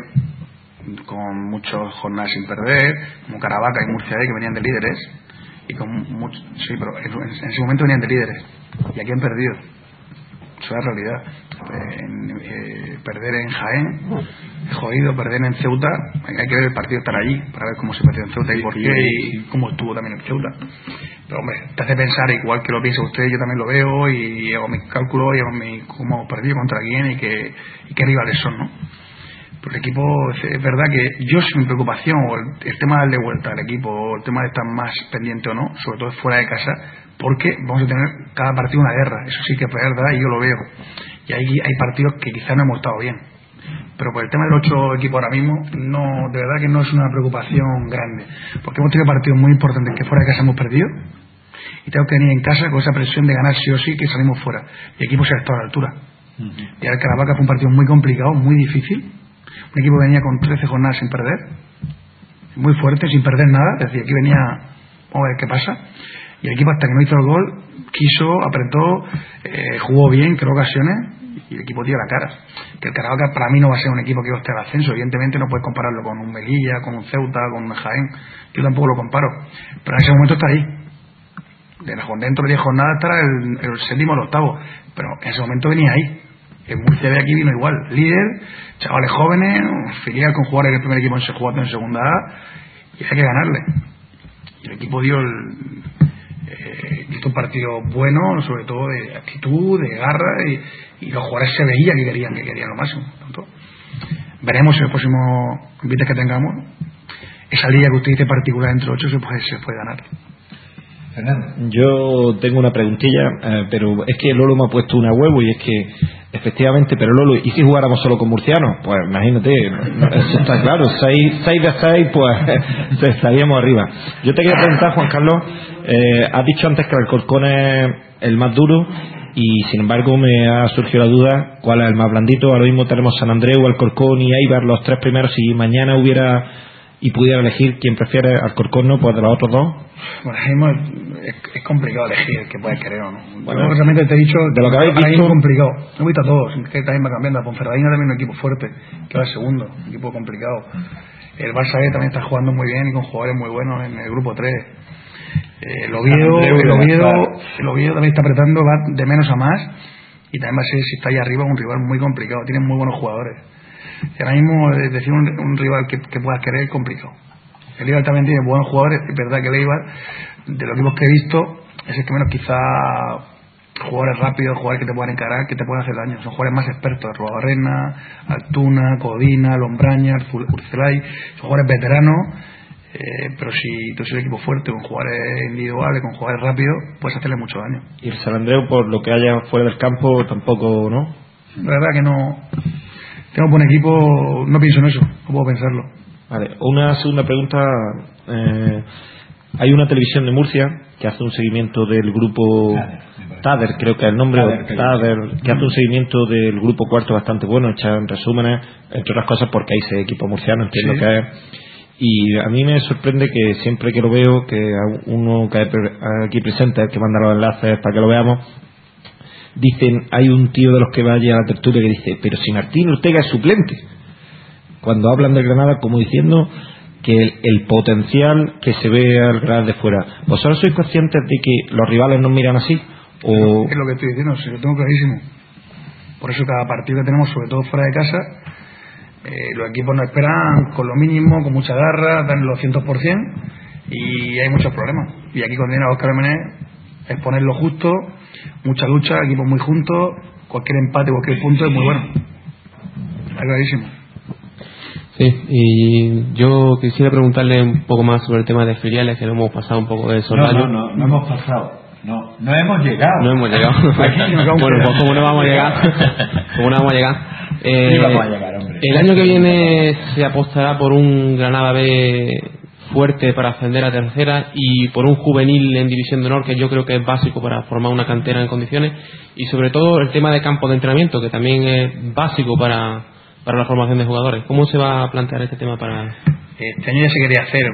con muchas jornadas sin perder, como Caravaca y Murcia que venían de líderes, y con mucho, sí, pero en ese momento venían de líderes, y aquí han perdido. Eso es la realidad. En, eh, perder en Jaén, jodido, perder en Ceuta, hay que ver el partido, estar allí para ver cómo se perdió en Ceuta y por qué y cómo estuvo también en Ceuta. Pero hombre, te hace pensar, igual que lo piensa usted, yo también lo veo y hago mis cálculos y hago mi, cómo hemos perdido contra quién y qué, y qué rivales son, ¿no? Pero el equipo, es verdad que yo sin preocupación, o el, el tema de darle vuelta al equipo, o el tema de estar más pendiente o no, sobre todo fuera de casa, porque vamos a tener cada partido una guerra, eso sí que es verdad y yo lo veo. Y ahí hay partidos que quizás no hemos estado bien, pero por el tema de los ocho equipos ahora mismo, no, de verdad que no es una preocupación grande, porque hemos tenido partidos muy importantes que fuera de casa hemos perdido y tengo que venir en casa con esa presión de ganar sí o sí, que salimos fuera y el equipo se ha estado a la altura. Uh-huh. Y ahora el Caravaca fue un partido muy complicado, muy difícil, un equipo que venía con trece jornadas sin perder, muy fuerte, sin perder nada, es decir, aquí venía, vamos a ver qué pasa, y el equipo hasta que no hizo el gol quiso, apretó, eh, jugó bien, creó ocasiones y el equipo dio la cara. Que el Caravaca para mí no va a ser un equipo que va a estar al ascenso, evidentemente no puedes compararlo con un Melilla, con un Ceuta, con un Jaén, yo tampoco lo comparo, pero en ese momento está ahí, de la, dentro de diez jornadas estará el, el séptimo o el octavo, pero en ese momento venía ahí. El Murcia de aquí vino igual, líder, chavales jóvenes, filial con jugadores del primer equipo en jugando en segunda A, y hay que ganarle. Y el equipo dio el Eh, hizo un partido bueno, sobre todo de actitud, de garra, y, y los jugadores se veía que querían que querían lo máximo. Tanto, veremos en el próximo invite que tengamos esa liga que usted dice particular entre ocho se puede, se puede ganar. Fernando, yo tengo una preguntilla, eh, pero es que Lolo me ha puesto una huevo y es que efectivamente, pero Lolo, ¿y si jugáramos solo con murcianos? Pues imagínate, eso está claro, seis, seis de seis, pues estaríamos arriba. Yo te quería preguntar, Juan Carlos, eh, has dicho antes que el Alcorcón es el más duro y sin embargo me ha surgido la duda, ¿cuál es el más blandito? Ahora mismo tenemos San Andreu, Alcorcón y Eibar, los tres primeros. Si mañana hubiera y pudiera elegir quién prefiere, Alcorcón, ¿no? Pues de los otros dos. Bueno, es, es complicado elegir el que puedes querer o no. Bueno, yo realmente te he dicho, de lo que habéis visto, es complicado. He visto a todos, que también va cambiando. La Ponferradina también es un equipo fuerte, que va el segundo, un equipo complicado. El Barça B también está jugando muy bien y con jugadores muy buenos en el grupo tres. Eh, el Oviedo, el Oviedo, el Oviedo también está apretando, va de menos a más y también va a ser, si está ahí arriba, un rival muy complicado. Tienen muy buenos jugadores. Y ahora mismo decir un, un rival que, que puedas querer es complicado. El Eibar también tiene buenos jugadores, es verdad que el Eibar, de los equipos que he visto, es el que menos quizá jugadores rápidos, jugadores que te puedan encarar, que te pueden hacer daño. Son jugadores más expertos, Arruabarrena, Altuna, Codina, Lombraña, Urcelay, son jugadores veteranos, eh, pero si tú eres un equipo fuerte, con jugadores individuales, con jugadores rápidos, puedes hacerle mucho daño. Y el San Andreu, por lo que haya fuera del campo, tampoco, ¿no? La verdad que no. Tengo buen equipo, no pienso en eso, no puedo pensarlo. Vale, una segunda pregunta. Eh, hay una televisión de Murcia que hace un seguimiento del grupo Tader, creo que es el nombre, Tader, Tader, que hace un seguimiento del grupo cuarto bastante bueno, echan resúmenes, entre otras cosas porque hay ese equipo murciano, entiendo sí. que es. Y a mí me sorprende que siempre que lo veo, que uno que hay aquí presente, el que manda los enlaces para que lo veamos, dicen, hay un tío de los que vaya a la tertulia que dice, pero si Martín Ortega es suplente, cuando hablan del Granada como diciendo que el, el potencial que se ve al Granada de fuera. ¿Vosotros sois conscientes de que los rivales nos miran así? O... Es lo que estoy diciendo, sí, lo tengo clarísimo. Por eso cada partido que tenemos, sobre todo fuera de casa, eh, los equipos nos esperan con lo mínimo, con mucha garra, dan los cien por ciento y hay muchos problemas. Y aquí cuando viene a Óscar Mené es poner lo justo, mucha lucha, equipos muy juntos, cualquier empate, cualquier punto es muy bueno. Está clarísimo. Sí, y yo quisiera preguntarle un poco más sobre el tema de filiales, que lo hemos pasado un poco de No, soldado. no, no, no hemos pasado. No, no hemos llegado. No hemos llegado. Bueno, pues como no vamos a llegar, como no vamos a llegar. Eh, sí vamos a llegar, hombre. El año que viene se apostará por un Granada B fuerte para ascender a tercera y por un juvenil en División de Honor, que yo creo que es básico para formar una cantera en condiciones, y sobre todo el tema de campo de entrenamiento, que también es básico para, para la formación de jugadores. ¿Cómo se va a plantear este tema para...? Este año ya se quería hacer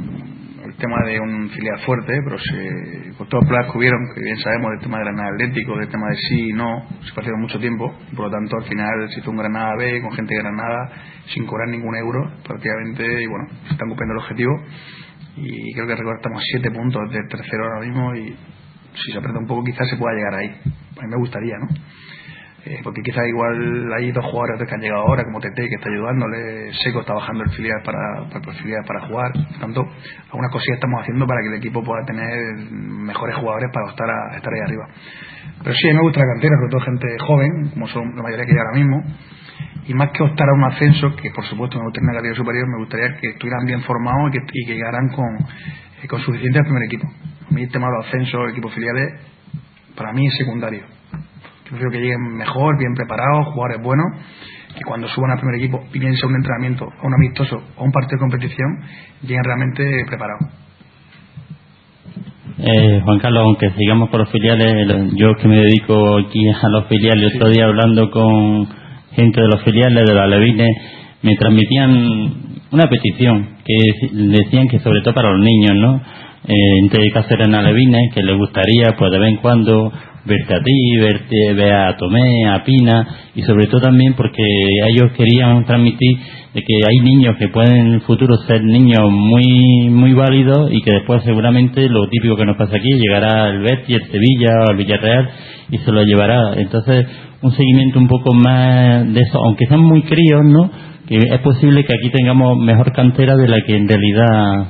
el tema de un filial fuerte, pero se, con todos los problemas que hubieron, que bien sabemos, del tema del Granada Atlético, del tema de sí y no, se pasaron mucho tiempo, y por lo tanto al final se hizo un Granada B con gente de Granada sin cobrar ningún euro prácticamente, y bueno, se están cumpliendo el objetivo y creo que recortamos siete puntos del tercero ahora mismo, y si se aprieta un poco quizás se pueda llegar ahí. A mí me gustaría, ¿no? Eh, porque quizás igual hay dos jugadores que han llegado ahora, como Tete, que está ayudándole, Seco está bajando el filial para, para el filial para jugar. Por tanto, algunas cosillas estamos haciendo para que el equipo pueda tener mejores jugadores para estar, a, estar ahí arriba. Pero sí, a mí me gusta la cantera, sobre todo gente joven, como son la mayoría que hay ahora mismo, y más que optar a un ascenso, que por supuesto me gustaría una categoría superior, me gustaría que estuvieran bien formados y que, y que llegaran con, eh, con suficiente al primer equipo. A mí el tema de los ascensos, equipos filiales, para mí es secundario. Yo creo que lleguen mejor, bien preparados, jugadores buenos, que cuando suban al primer equipo, y bien sea un entrenamiento, o un amistoso, o un partido de competición, lleguen realmente preparados. Eh, Juan Carlos, aunque sigamos por los filiales, yo que me dedico aquí a los filiales, sí. Otro día hablando con gente de los filiales, de los alevines, me transmitían una petición, que decían que sobre todo para los niños, ¿no? Eh, entre Cáceres en alevines, que les gustaría pues de vez en cuando verte a ti, verte, ver a Tomé, a Pina, y sobre todo también porque ellos querían transmitir de que hay niños que pueden en el futuro ser niños muy muy válidos y que después seguramente lo típico que nos pasa aquí, llegará el Betis, el Sevilla o el Villarreal y se lo llevará. Entonces un seguimiento un poco más de eso, aunque sean muy críos, ¿no? Que es posible que aquí tengamos mejor cantera de la que en realidad...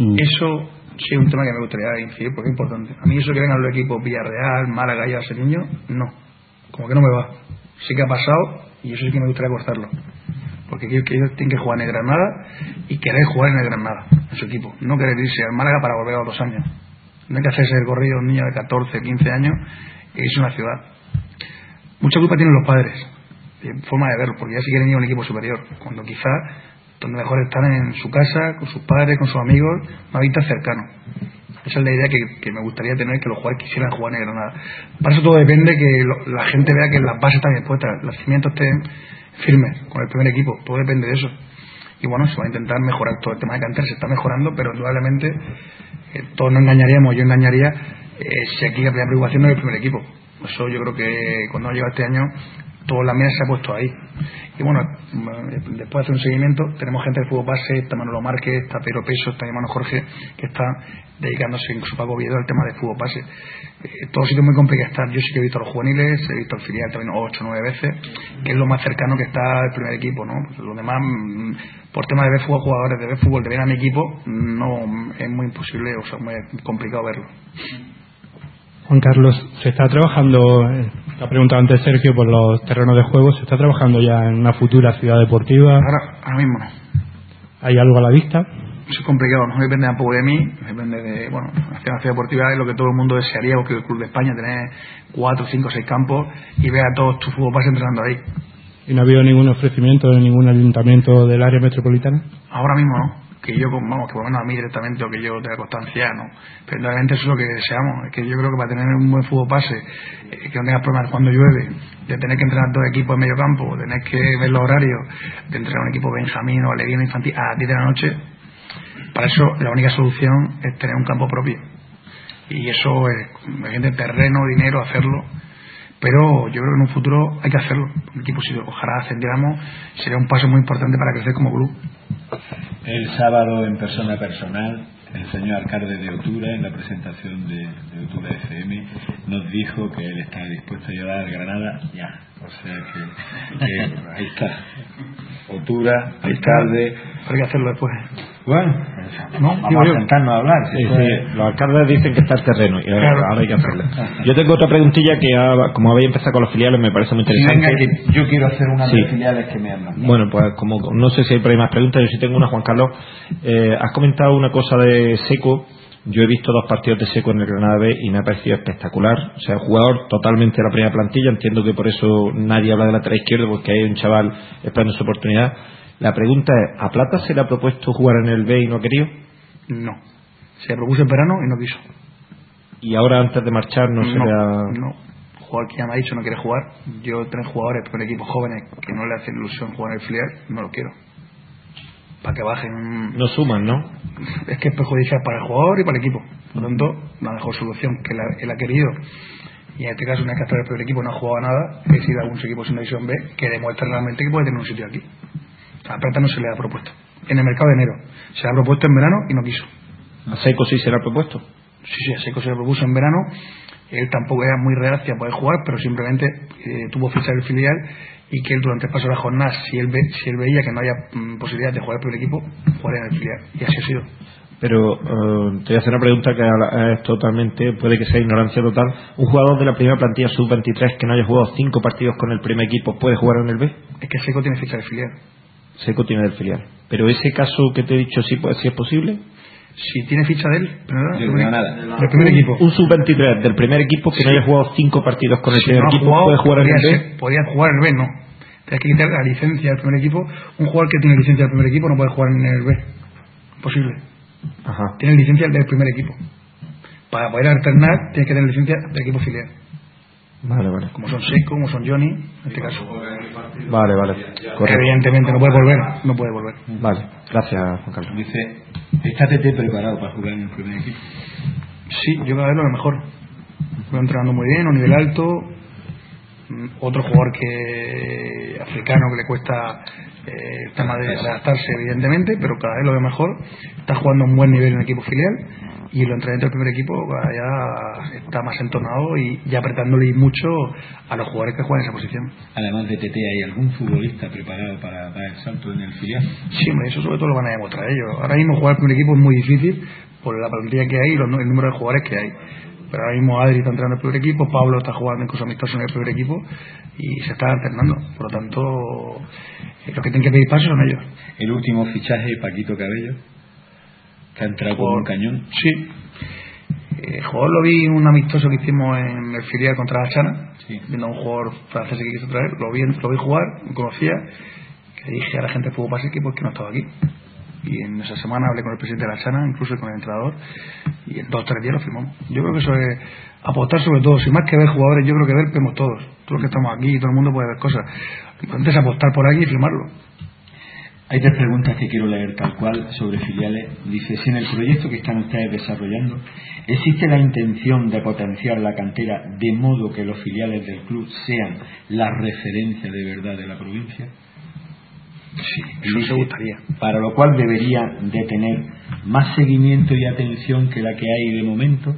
Eso sí es un tema que me gustaría incidir porque es importante. A mí eso que vengan los equipos Villarreal, Málaga y a ese niño, no. Como que no me va. Sí que ha pasado y eso sí que me gustaría cortarlo. Porque ellos tienen que jugar en el Granada y querer jugar en el Granada, en su equipo. No querer irse al Málaga para volver a los dos años. No hay que hacerse el corrido un niño de catorce, quince años e irse a una ciudad. Mucha culpa tienen los padres, de forma de verlo, porque ya sí quieren ir a un equipo superior, cuando quizás donde mejor están en su casa, con sus padres, con sus amigos, una vista cercano. Esa es la idea que, que me gustaría tener, que los jugadores quisieran jugar en el Granada. Para eso todo depende que lo, la gente vea que las bases están bien puestas, los cimientos estén firmes con el primer equipo, todo depende de eso. Y bueno, se va a intentar mejorar todo el tema de cantera, se está mejorando, pero indudablemente eh, todos nos engañaríamos, yo engañaría eh, si aquí la primera preocupación no es el primer equipo. Eso yo creo que cuando ha llegado este año toda la mesa se ha puesto ahí. Y bueno, después de hacer un seguimiento, tenemos gente del fútbol base, está Manolo Márquez, está Pedro Peso, está mi hermano Jorge, que está dedicándose en su Paco Oviedo al tema del fútbol base. Eh, todo sitio muy complicado estar. Yo sí que he visto a los juveniles, he visto al filial también ocho o nueve veces, que es lo más cercano que está el primer equipo, ¿no? Pues lo demás, por tema de ver fútbol, jugadores, de ver fútbol, de ver a mi equipo, no es muy imposible, o sea, muy complicado verlo. Juan Carlos, se está trabajando, te ha preguntado antes Sergio por los terrenos de juego, ¿se está trabajando ya en una futura ciudad deportiva? Ahora, ahora mismo no. ¿Hay algo a la vista? Es complicado, no depende tampoco de mí, depende de, bueno, hacer una ciudad deportiva es lo que todo el mundo desearía, porque el Club de España, tener cuatro, cinco, seis campos y ver a todos tus fútbol entrenando ahí. ¿Y no ha habido ningún ofrecimiento de ningún ayuntamiento del área metropolitana? Ahora mismo no. Que yo, vamos, que por lo menos a mí directamente o que yo tenga constancia, no. Pero realmente eso es lo que deseamos. Es que yo creo que para tener un buen fútbol base, eh, que no tengas problemas cuando llueve, de tener que entrenar dos equipos en medio campo, de tener que ver los horarios, de entrenar un equipo benjamín o alevín infantil a diez de la noche, para eso la única solución es tener un campo propio. Y eso es, mediante terreno, dinero, hacerlo. Pero yo creo que en un futuro hay que hacerlo. Un equipo, si ojalá ascendiéramos, sería un paso muy importante para crecer como club. El sábado, en persona personal, el señor alcalde de Otura, en la presentación de, de Otura F M, nos dijo que él está dispuesto a llevar a Granada ya. O sea que, que ahí está. Otura, alcalde. Hay que hacerlo después. Bueno, no, vamos a sentarnos a hablar. Sí, sí. Los alcaldes dicen que está el terreno y ahora, claro. ahora hay que hacerlo. Yo tengo otra preguntilla que, ha, como habéis empezado con los filiales, me parece muy interesante. Venga, que yo quiero hacer una sí. de filiales que me han mandado. Bueno, pues como no sé si hay por ahí más preguntas, yo sí tengo una, Juan Carlos. Eh, has comentado una cosa de Seco. Yo he visto dos partidos de Seco en el Granada B y me ha parecido espectacular. O sea, jugador totalmente de la primera plantilla. Entiendo que por eso nadie habla de lateral izquierdo, porque hay un chaval esperando su oportunidad. La pregunta es, ¿a Plata se le ha propuesto jugar en el B y no ha querido? No. Se le propuso en verano y no quiso. ¿Y ahora antes de marchar no, no se le ha...? No. Jugador que ya me ha dicho no quiere jugar. Yo tres jugadores con equipos jóvenes que no le hacen ilusión jugar en el filial, no lo quiero. Para que bajen... No suman, ¿no? Es que es perjudicial para el jugador y para el equipo. Por lo tanto, la mejor solución que la, él ha querido, y en este caso una vez que hasta el primer equipo no ha jugado nada, es ir a algunos equipos en la división B que demuestre realmente que puede tener un sitio aquí. A Plata no se le ha propuesto. En el mercado de enero. Se le ha propuesto en verano y no quiso. ¿A Seco sí se le ha propuesto? Sí, sí, a Seco se le propuso en verano. Él tampoco era muy reacio a poder jugar, pero simplemente eh, tuvo ficha del filial y que él durante el paso de la jornada, si él, ve, si él veía que no había mm, posibilidad de jugar por el equipo, jugaría en el filial. Y así ha sido. Pero uh, te voy a hacer una pregunta que es totalmente, puede que sea ignorancia total. ¿Un jugador de la primera plantilla sub veintitrés que no haya jugado cinco partidos con el primer equipo puede jugar en el B? Es que Seco tiene ficha del filial. Seco tiene del filial. Pero ese caso que te he dicho, ¿sí, pues, sí es posible? Si tiene ficha de él, pero nada, Yo primer, nada. del primer equipo. Un sub veintitrés del primer equipo que sí. no haya jugado cinco partidos con el si primer no equipo jugado, puede jugar en el B. Ser, podría jugar en el B, no. Tienes que quitar la licencia del primer equipo. Un jugador que tiene licencia del primer equipo no puede jugar en el B. Imposible. Ajá. Tiene licencia del primer equipo. Para poder alternar, tienes que tener licencia del equipo filial. Vale, vale. Como son Seco, como son Johnny, en este caso. Vale, vale. Correcto. Evidentemente no puede volver, no puede volver. Vale, gracias, Juan Carlos. Dice, ¿está T T preparado para jugar en el primer equipo? Sí, yo cada vez lo veo mejor. Voy entrenando muy bien, a un nivel alto. Otro jugador que africano que le cuesta eh, el tema de adaptarse, evidentemente, pero cada vez lo veo mejor. Está jugando a un buen nivel en el equipo filial. Y el entrenamiento del primer equipo ya está más entonado y, y apretándole mucho a los jugadores que juegan en esa posición. Además de T T, ¿hay algún futbolista preparado para dar el salto en el filial? Sí, hombre, eso sobre todo lo van a demostrar ellos. Ahora mismo jugar el primer equipo es muy difícil por la plantilla que hay y los, el número de jugadores que hay. Pero ahora mismo Adri está entrenando en el primer equipo, Pablo está jugando incluso amistoso en el primer equipo y se está alternando. Por lo tanto, eh, los que tienen que pedir paso son ellos. El último fichaje, Paquito Cabello, que ha entrado con un cañón. Sí. El eh, jugador lo vi en un amistoso que hicimos en el filial contra la Chana, sí. Viendo a un jugador francés que quiso traer, lo vi, lo vi jugar, me conocía, que dije a la gente de Fútbol Base que por qué no estaba aquí. Y en esa semana hablé con el presidente de la Chana, incluso con el entrenador, y en dos o tres días lo firmamos. Yo creo que eso es apostar sobre todo, si más que ver jugadores, yo creo que ver vemos todos, todos los que estamos aquí, todo el mundo puede ver cosas. Lo importante es apostar por aquí y firmarlo. Hay tres preguntas que quiero leer tal cual sobre filiales. Dice, si en el proyecto que están ustedes desarrollando existe la intención de potenciar la cantera de modo que los filiales del club sean la referencia de verdad de la provincia. Sí, eso dice, se gustaría. Para lo cual debería de tener más seguimiento y atención que la que hay de momento,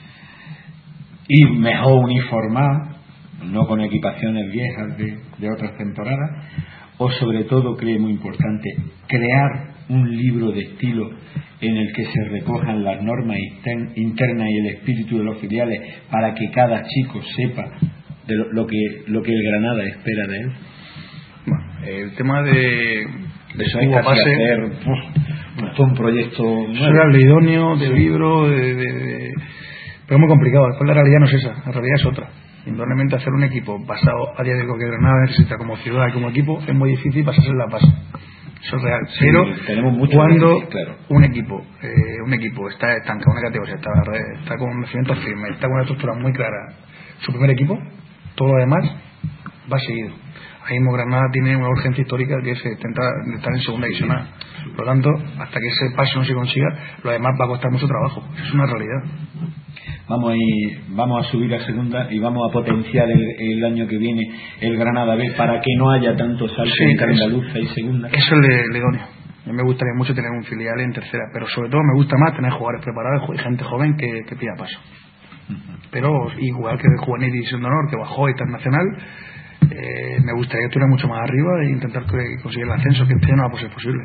y mejor uniformada, no con equipaciones viejas de, de otras temporadas, o sobre todo, creo muy importante, crear un libro de estilo en el que se recojan las normas internas y el espíritu de los filiales para que cada chico sepa de lo, lo que lo que el Granada espera de él? Bueno, el tema de, de eso hay que hacer uf, todo un proyecto nuevo. El idóneo del libro de, de, de, pero es muy complicado. Después la realidad no es esa, la realidad es otra. Indudablemente hacer un equipo basado a día de lo que Granada necesita como ciudad y como equipo es muy difícil pasarse en la paz. Eso es real. Sí, pero cuando veces, claro. un equipo eh, un equipo está estancado, una categoría está, está con un cimiento firme, está con una estructura muy clara, su primer equipo, todo lo demás va seguido. Ahí mismo Granada tiene una urgencia histórica que es intentar estar en segunda división A. Por lo tanto, hasta que ese paso no se consiga, lo demás va a costar mucho trabajo. Eso es una realidad. Vamos a ir, vamos a subir a segunda y vamos a potenciar el, el año que viene el Granada B para que no haya tanto salto sí, entre andaluza y segunda. Eso es el idóneo. A mí me gustaría mucho tener un filial en tercera, pero sobre todo me gusta más tener jugadores preparados y gente joven que, que pida paso. Uh-huh. Pero igual que el Juvenil División de Honor, que bajó internacional, eh, me gustaría que estuviera mucho más arriba e intentar que, conseguir el ascenso, que este año no va a ser posible.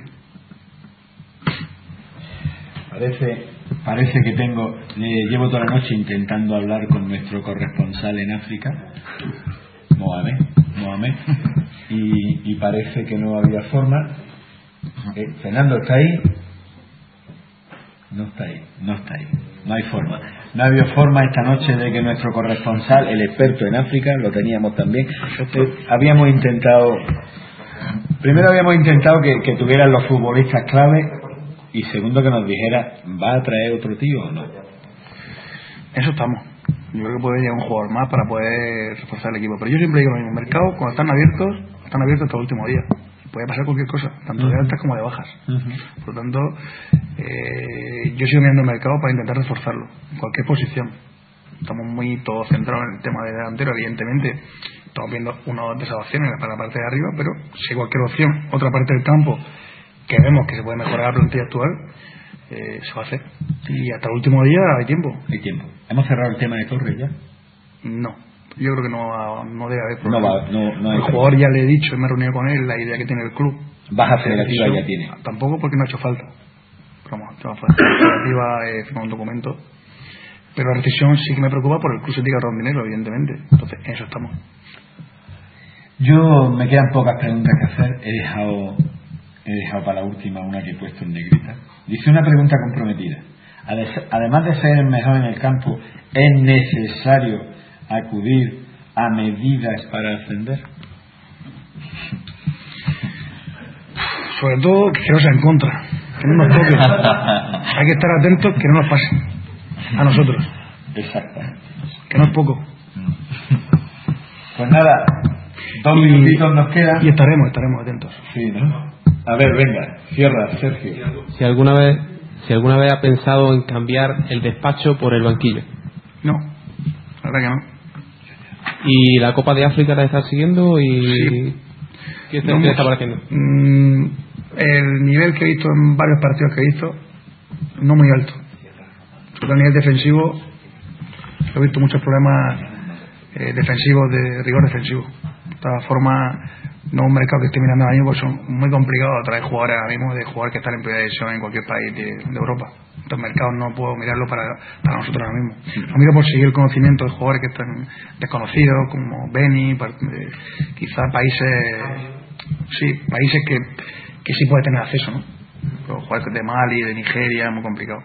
Parece, parece que tengo, eh, llevo toda la noche intentando hablar con nuestro corresponsal en África, Mohamed, Mohamed y, y parece que no había forma. Eh, Fernando, ¿está ahí? No está ahí, no está ahí, no hay forma. No había forma esta noche de que nuestro corresponsal, el experto en África, lo teníamos también. Eh, habíamos intentado, primero habíamos intentado que, que tuvieran los futbolistas clave. Y segundo, que nos dijera, ¿va a traer otro tío o no? Eso estamos. Yo creo que puede llegar un jugador más para poder reforzar el equipo. Pero yo siempre digo, en el mercado, cuando están abiertos, están abiertos hasta el último día. Puede pasar cualquier cosa, tanto uh-huh. de altas como de bajas. Uh-huh. Por lo tanto, eh, yo sigo mirando el mercado para intentar reforzarlo, en cualquier posición. Estamos muy todos centrados en el tema de delantero, evidentemente. Estamos viendo una de esas opciones para la parte de arriba, pero si cualquier opción, otra parte del campo, que vemos que se puede mejorar la plantilla actual, eh, se va a hacer. Y hasta el último día hay tiempo. Hay tiempo. ¿Hemos cerrado el tema de Torres ya? No. Yo creo que no, no debe haber problema. No va, no, no hay el jugador ya le he dicho, me he reunido con él, la idea que tiene el club. Baja federativa ya tiene. Tampoco porque no ha hecho falta. Pero vamos, la federativa eh, firma un documento. Pero la rescisión sí que me preocupa por el club se tira a ahorrar dinero, evidentemente. Entonces, en eso estamos. Yo me quedan pocas preguntas que hacer. He dejado... He dejado para la última una que he puesto en negrita. Dice una pregunta comprometida. Además de ser el mejor en el campo, ¿es necesario acudir a medidas para ascender? Sobre todo que no sea en contra, que no nos toque. Hay que estar atentos que no nos pase a nosotros. Exacto. Que no es poco. Pues nada, dos y, minutitos nos quedan. Y estaremos, estaremos atentos. Sí, ¿no? A ver, venga, cierra, Sergio. Si alguna vez, si alguna vez ha pensado en cambiar el despacho por el banquillo. No, la verdad que no. ¿Y la Copa de África la está siguiendo? Y sí. ¿Qué, no ¿qué le está pareciendo? Mmm, el nivel que he visto en varios partidos que he visto, no muy alto. Sobre todo a nivel defensivo, he visto muchos problemas eh, defensivos, de rigor defensivo. De todas formas, no un mercado que esté mirando ahora mismo, pues son muy complicados traer jugadores ahora mismo de jugadores que están en primera división en cualquier país de, de Europa. Estos mercados no puedo mirarlo para, para nosotros ahora mismo. Lo miro por seguir el conocimiento de jugadores que están desconocidos, como Beni, quizás países, sí, países que, que sí puede tener acceso, ¿no? Pero jugadores de Mali, de Nigeria, es muy complicado.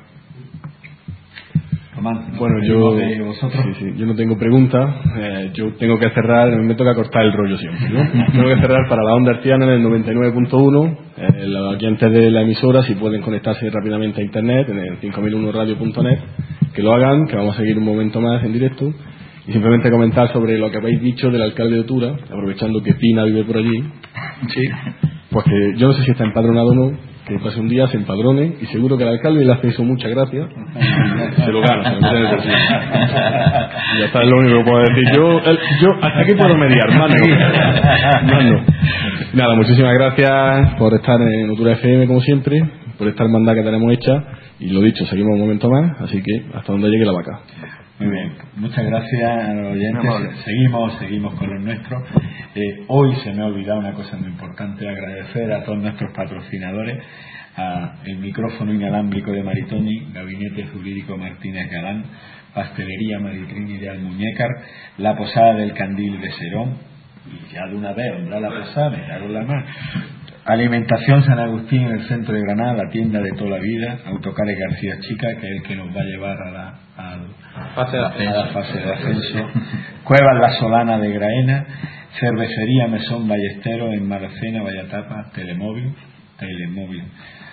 Bueno, yo sí, sí, yo no tengo preguntas, eh, yo tengo que cerrar, me toca cortar el rollo siempre, ¿no? Tengo que cerrar para la onda herciana en el noventa y nueve punto uno, eh, aquí antes de la emisora, si pueden conectarse rápidamente a internet en el cinco mil uno radio punto net, que lo hagan, que vamos a seguir un momento más en directo, y simplemente comentar sobre lo que habéis dicho del alcalde de Otura, aprovechando que Pina vive por allí. Sí. Pues que yo no sé si está empadronado o no, que pase un día, se empadrone, y seguro que al alcalde le hace eso muchas gracias, se lo gana, se lo mete en el bolsillo. Y ya está, es lo único que puedo decir. Yo, el, yo hasta aquí puedo mediar, mando. mando. Nada, muchísimas gracias por estar en Otura F M como siempre, por esta hermandad que tenemos hecha, y lo dicho, seguimos un momento más, así que hasta donde llegue la vaca. Muy bien, muchas gracias a los oyentes. Seguimos, seguimos con los nuestros. Eh, hoy se me ha olvidado una cosa muy importante, agradecer a todos nuestros patrocinadores, a el micrófono inalámbrico de Maritoni, Gabinete Jurídico Martínez Galán, Pastelería Maritrini de Almuñécar, la Posada del Candil de Serón, y ya de una vez, hombre, la posada, me cago en la mar. Alimentación San Agustín en el centro de Granada, la tienda de toda la vida, Autocares García Chica, que es el que nos va a llevar a la, a la, fase, de ascenso. a la fase de ascenso. Cuevas La Solana de Graena, Cervecería Mesón Ballesteros en Maracena, Vallatapa, Telemóvil, Telemóvil.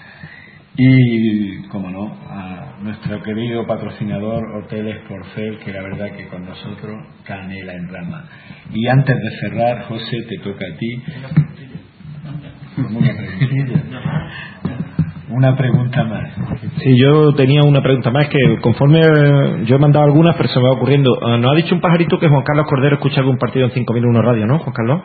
Y, como no, a nuestro querido patrocinador Hoteles Porcel, que la verdad que con nosotros canela en rama. Y antes de cerrar, José, te toca a ti. Una preguntilla. Una pregunta más. Sí, yo tenía una pregunta más que conforme eh, yo he mandado algunas, pero se me va ocurriendo. Uh, nos ha dicho un pajarito que Juan Carlos Cordero escucha algún partido en cinco mil uno Radio, ¿no, Juan Carlos?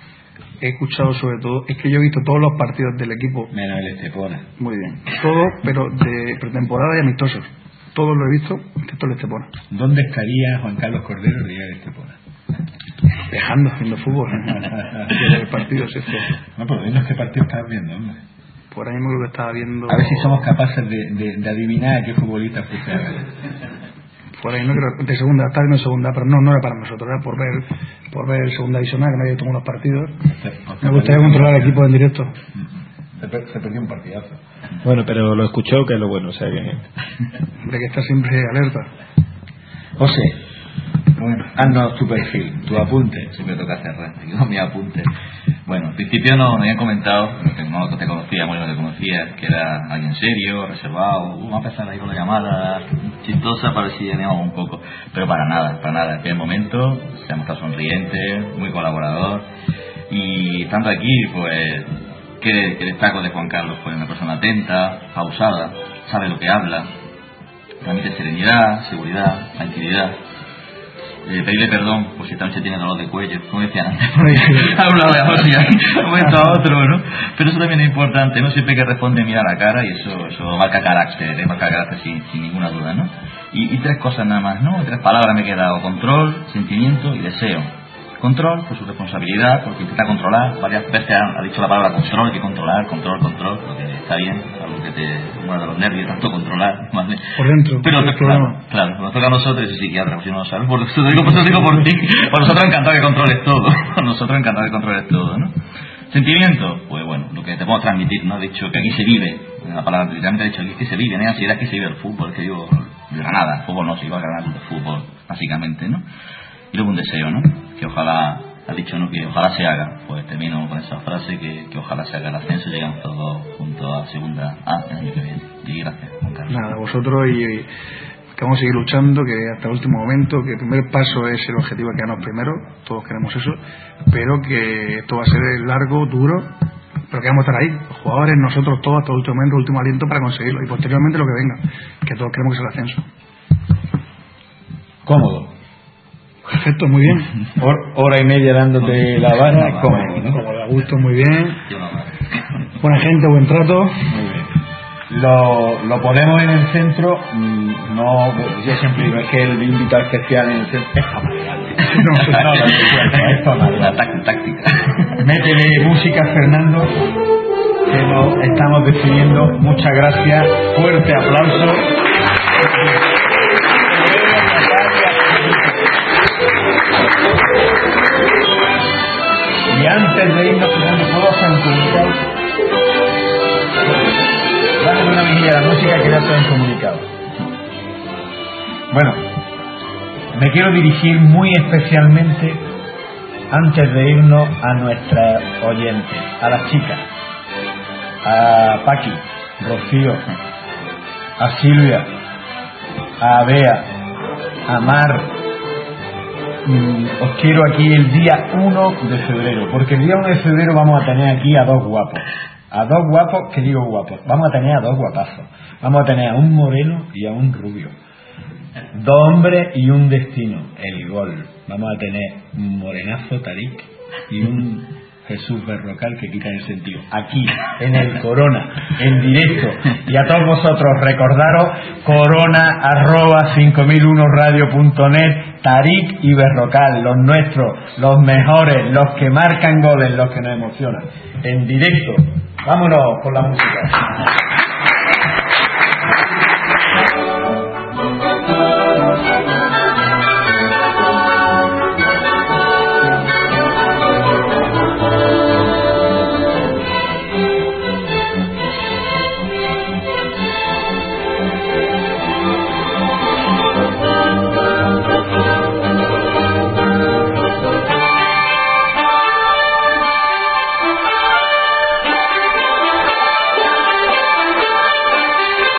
He escuchado sobre todo, es que yo he visto todos los partidos del equipo. Menos el Estepona. Muy bien. Todos, pero de pretemporada y amistosos. Todos lo he visto, excepto el Estepona. ¿Dónde estaría Juan Carlos Cordero el día del Estepona? Dejando, haciendo fútbol. El partido es este. No, pero dinos qué partido estás viendo, hombre. Por ahí mismo lo que estaba viendo. A ver si somos capaces de, de, de adivinar a qué futbolista fuiste a ver. Por ahí no creo, de segunda, está viendo segunda, pero no, no era para nosotros, era por ver, por ver segunda adicional, que nadie tomó unos partidos. Se, Me gustaría controlar el equipo en directo. Se, per, se perdió un partidazo. Bueno, pero lo escuchó, que es lo bueno, o sea que. De que está siempre alerta. José, bueno, haznos tu perfil, tu apunte. Siempre toca cerrar, digo, mi apunte. Bueno, al principio no me habían comentado, que no te conocía, bueno, no te conocías, que era alguien serio, reservado, uh, vamos a empezar ahí con la llamada chistosa para ver si llenamos un poco, pero para nada, para nada. En aquel momento se ha mostrado sonriente, muy colaborador, y tanto aquí, pues, que, que destaco de Juan Carlos, pues una persona atenta, pausada, sabe lo que habla, transmite serenidad, seguridad, tranquilidad. Eh, pedirle perdón por si esta noche tiene dolor de cuello, como decían antes, ha hablado de algo y ha momento a otro, ¿no? Pero eso también es importante, ¿no? Siempre que responde mira la cara y eso eso marca carácter, ¿eh? Marca carácter sin, sin ninguna duda, ¿no? Y, y tres cosas nada más, ¿no? Tres palabras me he quedado: control, sentimiento y deseo. Control por su responsabilidad, porque intenta controlar, varias veces ha, ha dicho la palabra control, hay que controlar, control, control, porque está bien, algo que te muerde los nervios, tanto controlar, ¿vale? Por dentro. Pero por claro, claro, nos toca a nosotros, ese psiquiatra, pues si no lo sabes, por eso digo, por eso digo por ti, por nosotros encantado que controles todo, por nosotros encantado que controles todo, ¿no? Sentimiento, pues bueno, lo que te puedo transmitir, ¿no? De hecho, que aquí se vive, la palabra literalmente ha dicho aquí que se vive, no hay ansiedad, que se vive el fútbol, que digo, de Granada, el fútbol no se iba a ganar el fútbol, básicamente, ¿no? Y luego un deseo, ¿no? Que ojalá, ha dicho, ¿no? Que ojalá se haga. Pues termino con esa frase, que, que ojalá se haga el ascenso y llegamos todos juntos a segunda A el año que viene. Y gracias, Juan Carlos. Nada, vosotros y, y que vamos a seguir luchando, que hasta el último momento, que el primer paso es el objetivo de quedarnos primero, todos queremos eso, pero que esto va a ser largo, duro, pero que vamos a estar ahí, los jugadores, nosotros todos, hasta el último momento, el último aliento para conseguirlo, y posteriormente lo que venga, que todos queremos que sea el ascenso. Cómodo. Perfecto, muy bien. Hora y media dándote la vara, cómodo, ¿no? Como a gusto, muy bien. Buena gente, buen trato. Muy bien. Lo, lo ponemos en el centro, no, yo siempre digo, es que el invitado especial en el centro es favorable. No, no, es favorable. La táctica. Métele música, Fernando, que nos estamos despidiendo. Muchas gracias, fuerte aplauso. Y antes de irnos, todos se han comunicado. Dale una vigilla a la música que ya se han comunicado. Bueno, me quiero dirigir muy especialmente, antes de irnos, a nuestras oyentes, a las chicas, a Paqui, Rocío, a Silvia, a Bea, a Mar. Os quiero aquí el día uno de febrero, porque el día uno de febrero vamos a tener aquí a dos guapos, a dos guapos, que digo guapos, vamos a tener a dos guapazos, vamos a tener a un moreno y a un rubio, dos hombres y un destino, el gol. Vamos a tener un morenazo Tarik y un Jesús Berrocal que quita el sentido, aquí en el Corona, en directo. Y a todos vosotros recordaros corona arroba cinco mil uno radio punto net. Tarik y Berrocal, los nuestros, los mejores, los que marcan goles, los que nos emocionan. En directo. Vámonos con la música.